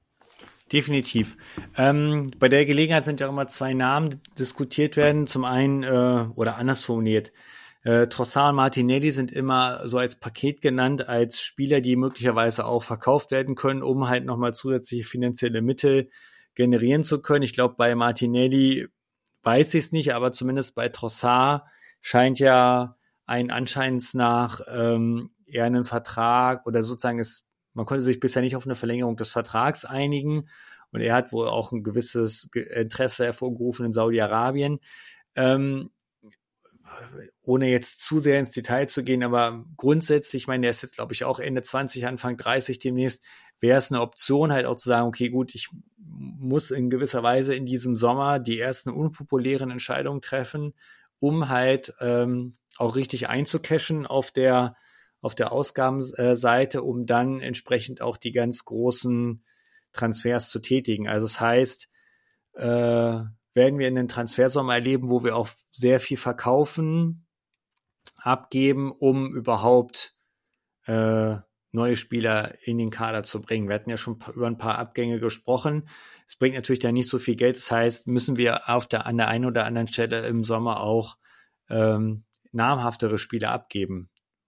Definitiv. Ähm, bei der Gelegenheit sind ja immer zwei Namen diskutiert werden. Zum einen, äh, oder anders formuliert, äh, Trossard und Martinelli sind immer so als Paket genannt, als Spieler, die möglicherweise auch verkauft werden können, um halt nochmal zusätzliche finanzielle Mittel generieren zu können. Ich glaube, bei Martinelli weiß ich es nicht, aber zumindest bei Trossard scheint ja ein anscheinend nach ähm, eher einen Vertrag oder sozusagen es man konnte sich bisher nicht auf eine Verlängerung des Vertrags einigen und er hat wohl auch ein gewisses Interesse hervorgerufen in Saudi-Arabien. Ähm, ohne jetzt zu sehr ins Detail zu gehen, aber grundsätzlich, ich meine, der ist jetzt, glaube ich, auch Ende zwanzig, Anfang dreißig demnächst, wäre es eine Option halt auch zu sagen, okay, gut, ich muss in gewisser Weise in diesem Sommer die ersten unpopulären Entscheidungen treffen, um halt ähm, auch richtig einzucashen auf der auf der Ausgabenseite, um dann entsprechend auch die ganz großen Transfers zu tätigen. Also das heißt, äh, werden wir einen Transfersommer erleben, wo wir auch sehr viel verkaufen, abgeben, um überhaupt äh, neue Spieler in den Kader zu bringen. Wir hatten ja schon über ein paar Abgänge gesprochen. Es bringt natürlich dann nicht so viel Geld. Das heißt, müssen wir auf der, an der einen oder anderen Stelle im Sommer auch ähm, namhaftere Spieler abgeben.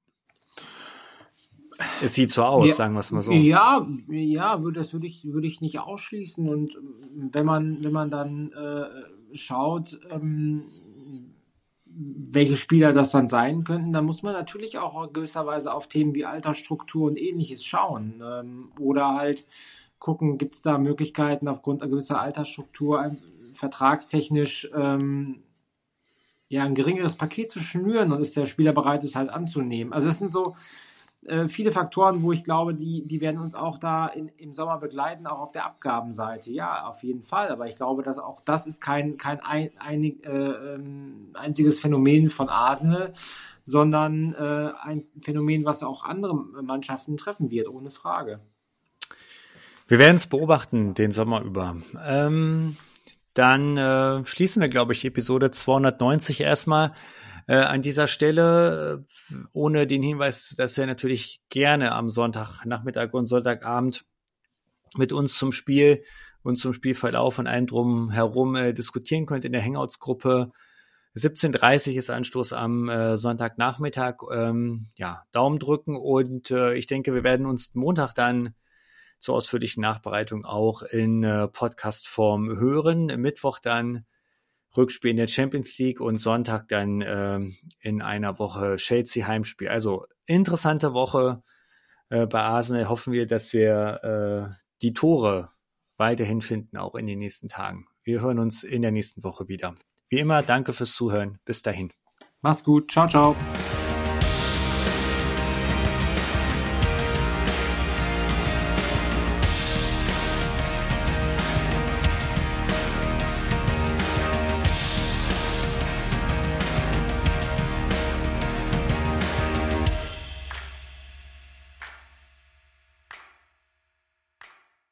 Es sieht so aus, ja, sagen wir es mal so. Ja, ja, das würde ich, würde ich nicht ausschließen. Und wenn man, wenn man dann äh, schaut, ähm, welche Spieler das dann sein könnten, dann muss man natürlich auch gewisserweise auf Themen wie Altersstruktur und Ähnliches schauen. Ähm, oder halt gucken, gibt es da Möglichkeiten aufgrund einer gewisser Altersstruktur ein, vertragstechnisch ähm, ja, ein geringeres Paket zu schnüren und ist der Spieler bereit, es halt anzunehmen. Also das sind so viele Faktoren, wo ich glaube, die, die werden uns auch da in, im Sommer begleiten, auch auf der Abgabenseite. Ja, auf jeden Fall. Aber ich glaube, dass auch das ist kein, kein ein, ein, äh, einziges Phänomen von Arsenal, sondern äh, ein Phänomen, was auch andere Mannschaften treffen wird, ohne Frage. Wir werden es beobachten, den Sommer über. Ähm, dann äh, schließen wir, glaube ich, Episode zweihundertneunzig erstmal. Äh, an dieser Stelle, äh, ohne den Hinweis, dass ihr natürlich gerne am Sonntagnachmittag und Sonntagabend mit uns zum Spiel und zum Spielverlauf und allem drum herum äh, diskutieren könnt in der Hangouts-Gruppe. siebzehn Uhr dreißig ist Anstoß am äh, Sonntagnachmittag. Ähm, ja, Daumen drücken und äh, ich denke, wir werden uns Montag dann zur ausführlichen Nachbereitung auch in äh, Podcast-Form hören. Mittwoch dann Rückspiel in der Champions League und Sonntag dann äh, in einer Woche Chelsea Heimspiel. Also interessante Woche äh, bei Arsenal. Hoffen wir, dass wir äh, die Tore weiterhin finden, auch in den nächsten Tagen. Wir hören uns in der nächsten Woche wieder. Wie immer, danke fürs Zuhören. Bis dahin. Mach's gut. Ciao, ciao.